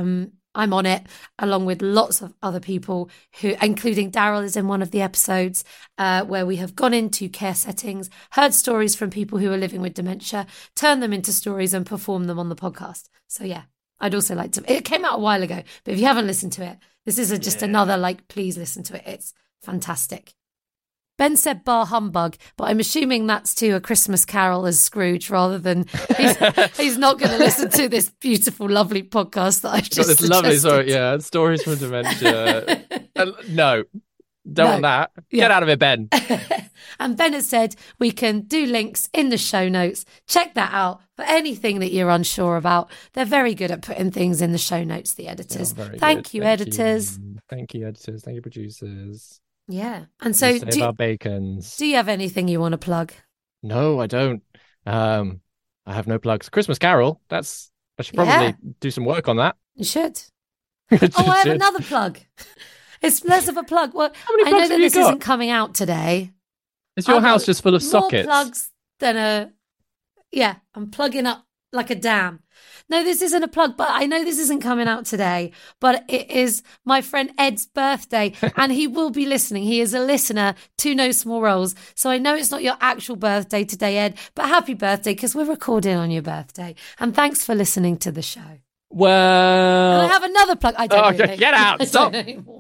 S3: I'm on it, along with lots of other people who, including Daryl, is in one of the episodes where we have gone into care settings, heard stories from people who are living with dementia, turned them into stories and performed them on the podcast. So yeah, I'd also like to. It came out a while ago, but if you haven't listened to it, this is just another please listen to it. It's fantastic. Ben said bar humbug, but I'm assuming that's to A Christmas Carol as Scrooge rather than he's not going to listen to this beautiful, lovely podcast that I've just
S4: got this lovely stories from dementia. No, don't want that. Yeah. Get out of it, Ben.
S3: And Ben has said we can do links in the show notes. Check that out for anything that you're unsure about. They're very good at putting things in the show notes, the editors. Thank you, editors.
S4: Thank you, editors. Thank you, producers.
S3: Yeah. And so
S4: our bacons.
S3: Do you have anything you want to plug?
S4: No, I don't. I have no plugs. Christmas Carol. I should probably do some work on that.
S3: You should. I have another plug. It's less of a plug. Well, I know that this isn't coming out today.
S4: Is your house just full of sockets?
S3: More plugs than I'm plugging up like a dam. No, this isn't a plug, but I know this isn't coming out today, but it is my friend Ed's birthday, and he will be listening. He is a listener to No Small Roles, so I know it's not your actual birthday today, Ed, but happy birthday, because we're recording on your birthday, and thanks for listening to the show.
S4: Well...
S3: And I have another plug. I don't really.
S4: Get out! Stop!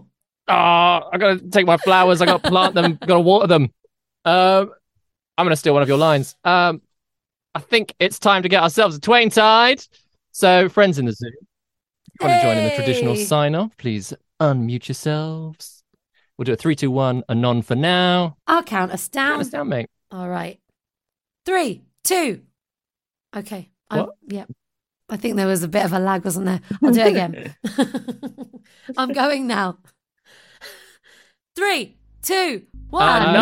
S4: I got to take my flowers, I got to plant them, got to water them. I'm going to steal one of your lines. I think it's time to get ourselves a Twain tied. So, friends in the Zoom, if you want to join in the traditional sign-off, please unmute yourselves. We'll do a 3, 2, 1, a non for now.
S3: I'll count us down.
S4: Count us down, mate.
S3: All right. 3, 2. Okay. Yeah. I think there was a bit of a lag, wasn't there? I'll do it again. I'm going now. 3, 2, 1.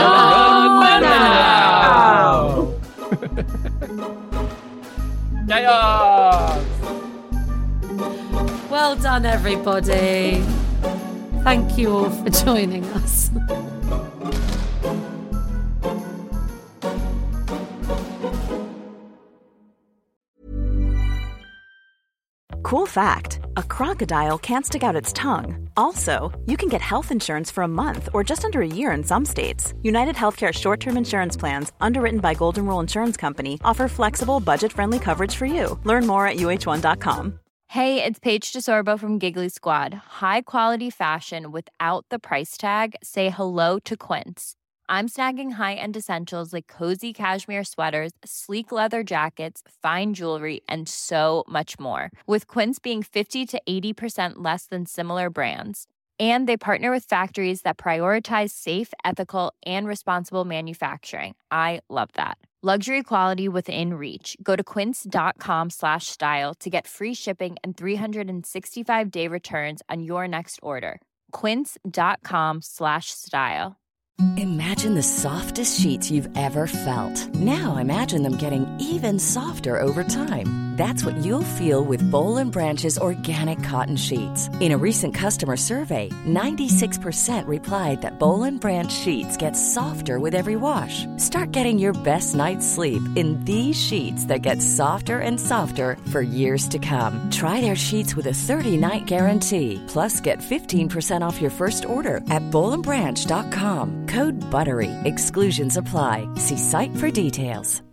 S4: No. Chaos!
S3: Well done, everybody. Thank you all for joining us.
S8: Cool fact, a crocodile can't stick out its tongue. Also, you can get health insurance for a month or just under a year in some states. United Healthcare short-term insurance plans, underwritten by Golden Rule Insurance Company, offer flexible, budget-friendly coverage for you. Learn more at uh1.com.
S9: Hey, it's Paige DeSorbo from Giggly Squad. High quality fashion without the price tag. Say hello to Quince. I'm snagging high-end essentials like cozy cashmere sweaters, sleek leather jackets, fine jewelry, and so much more. With Quince being 50 to 80% less than similar brands. And they partner with factories that prioritize safe, ethical, and responsible manufacturing. I love that. Luxury quality within reach. Go to quince.com/style to get free shipping and 365-day returns on your next order. Quince.com/style.
S10: Imagine the softest sheets you've ever felt. Now imagine them getting even softer over time. That's what you'll feel with Boll & Branch's organic cotton sheets. In a recent customer survey, 96% replied that Boll & Branch sheets get softer with every wash. Start getting your best night's sleep in these sheets that get softer and softer for years to come. Try their sheets with a 30-night guarantee. Plus, get 15% off your first order at bollandbranch.com. Code BUTTERY. Exclusions apply. See site for details.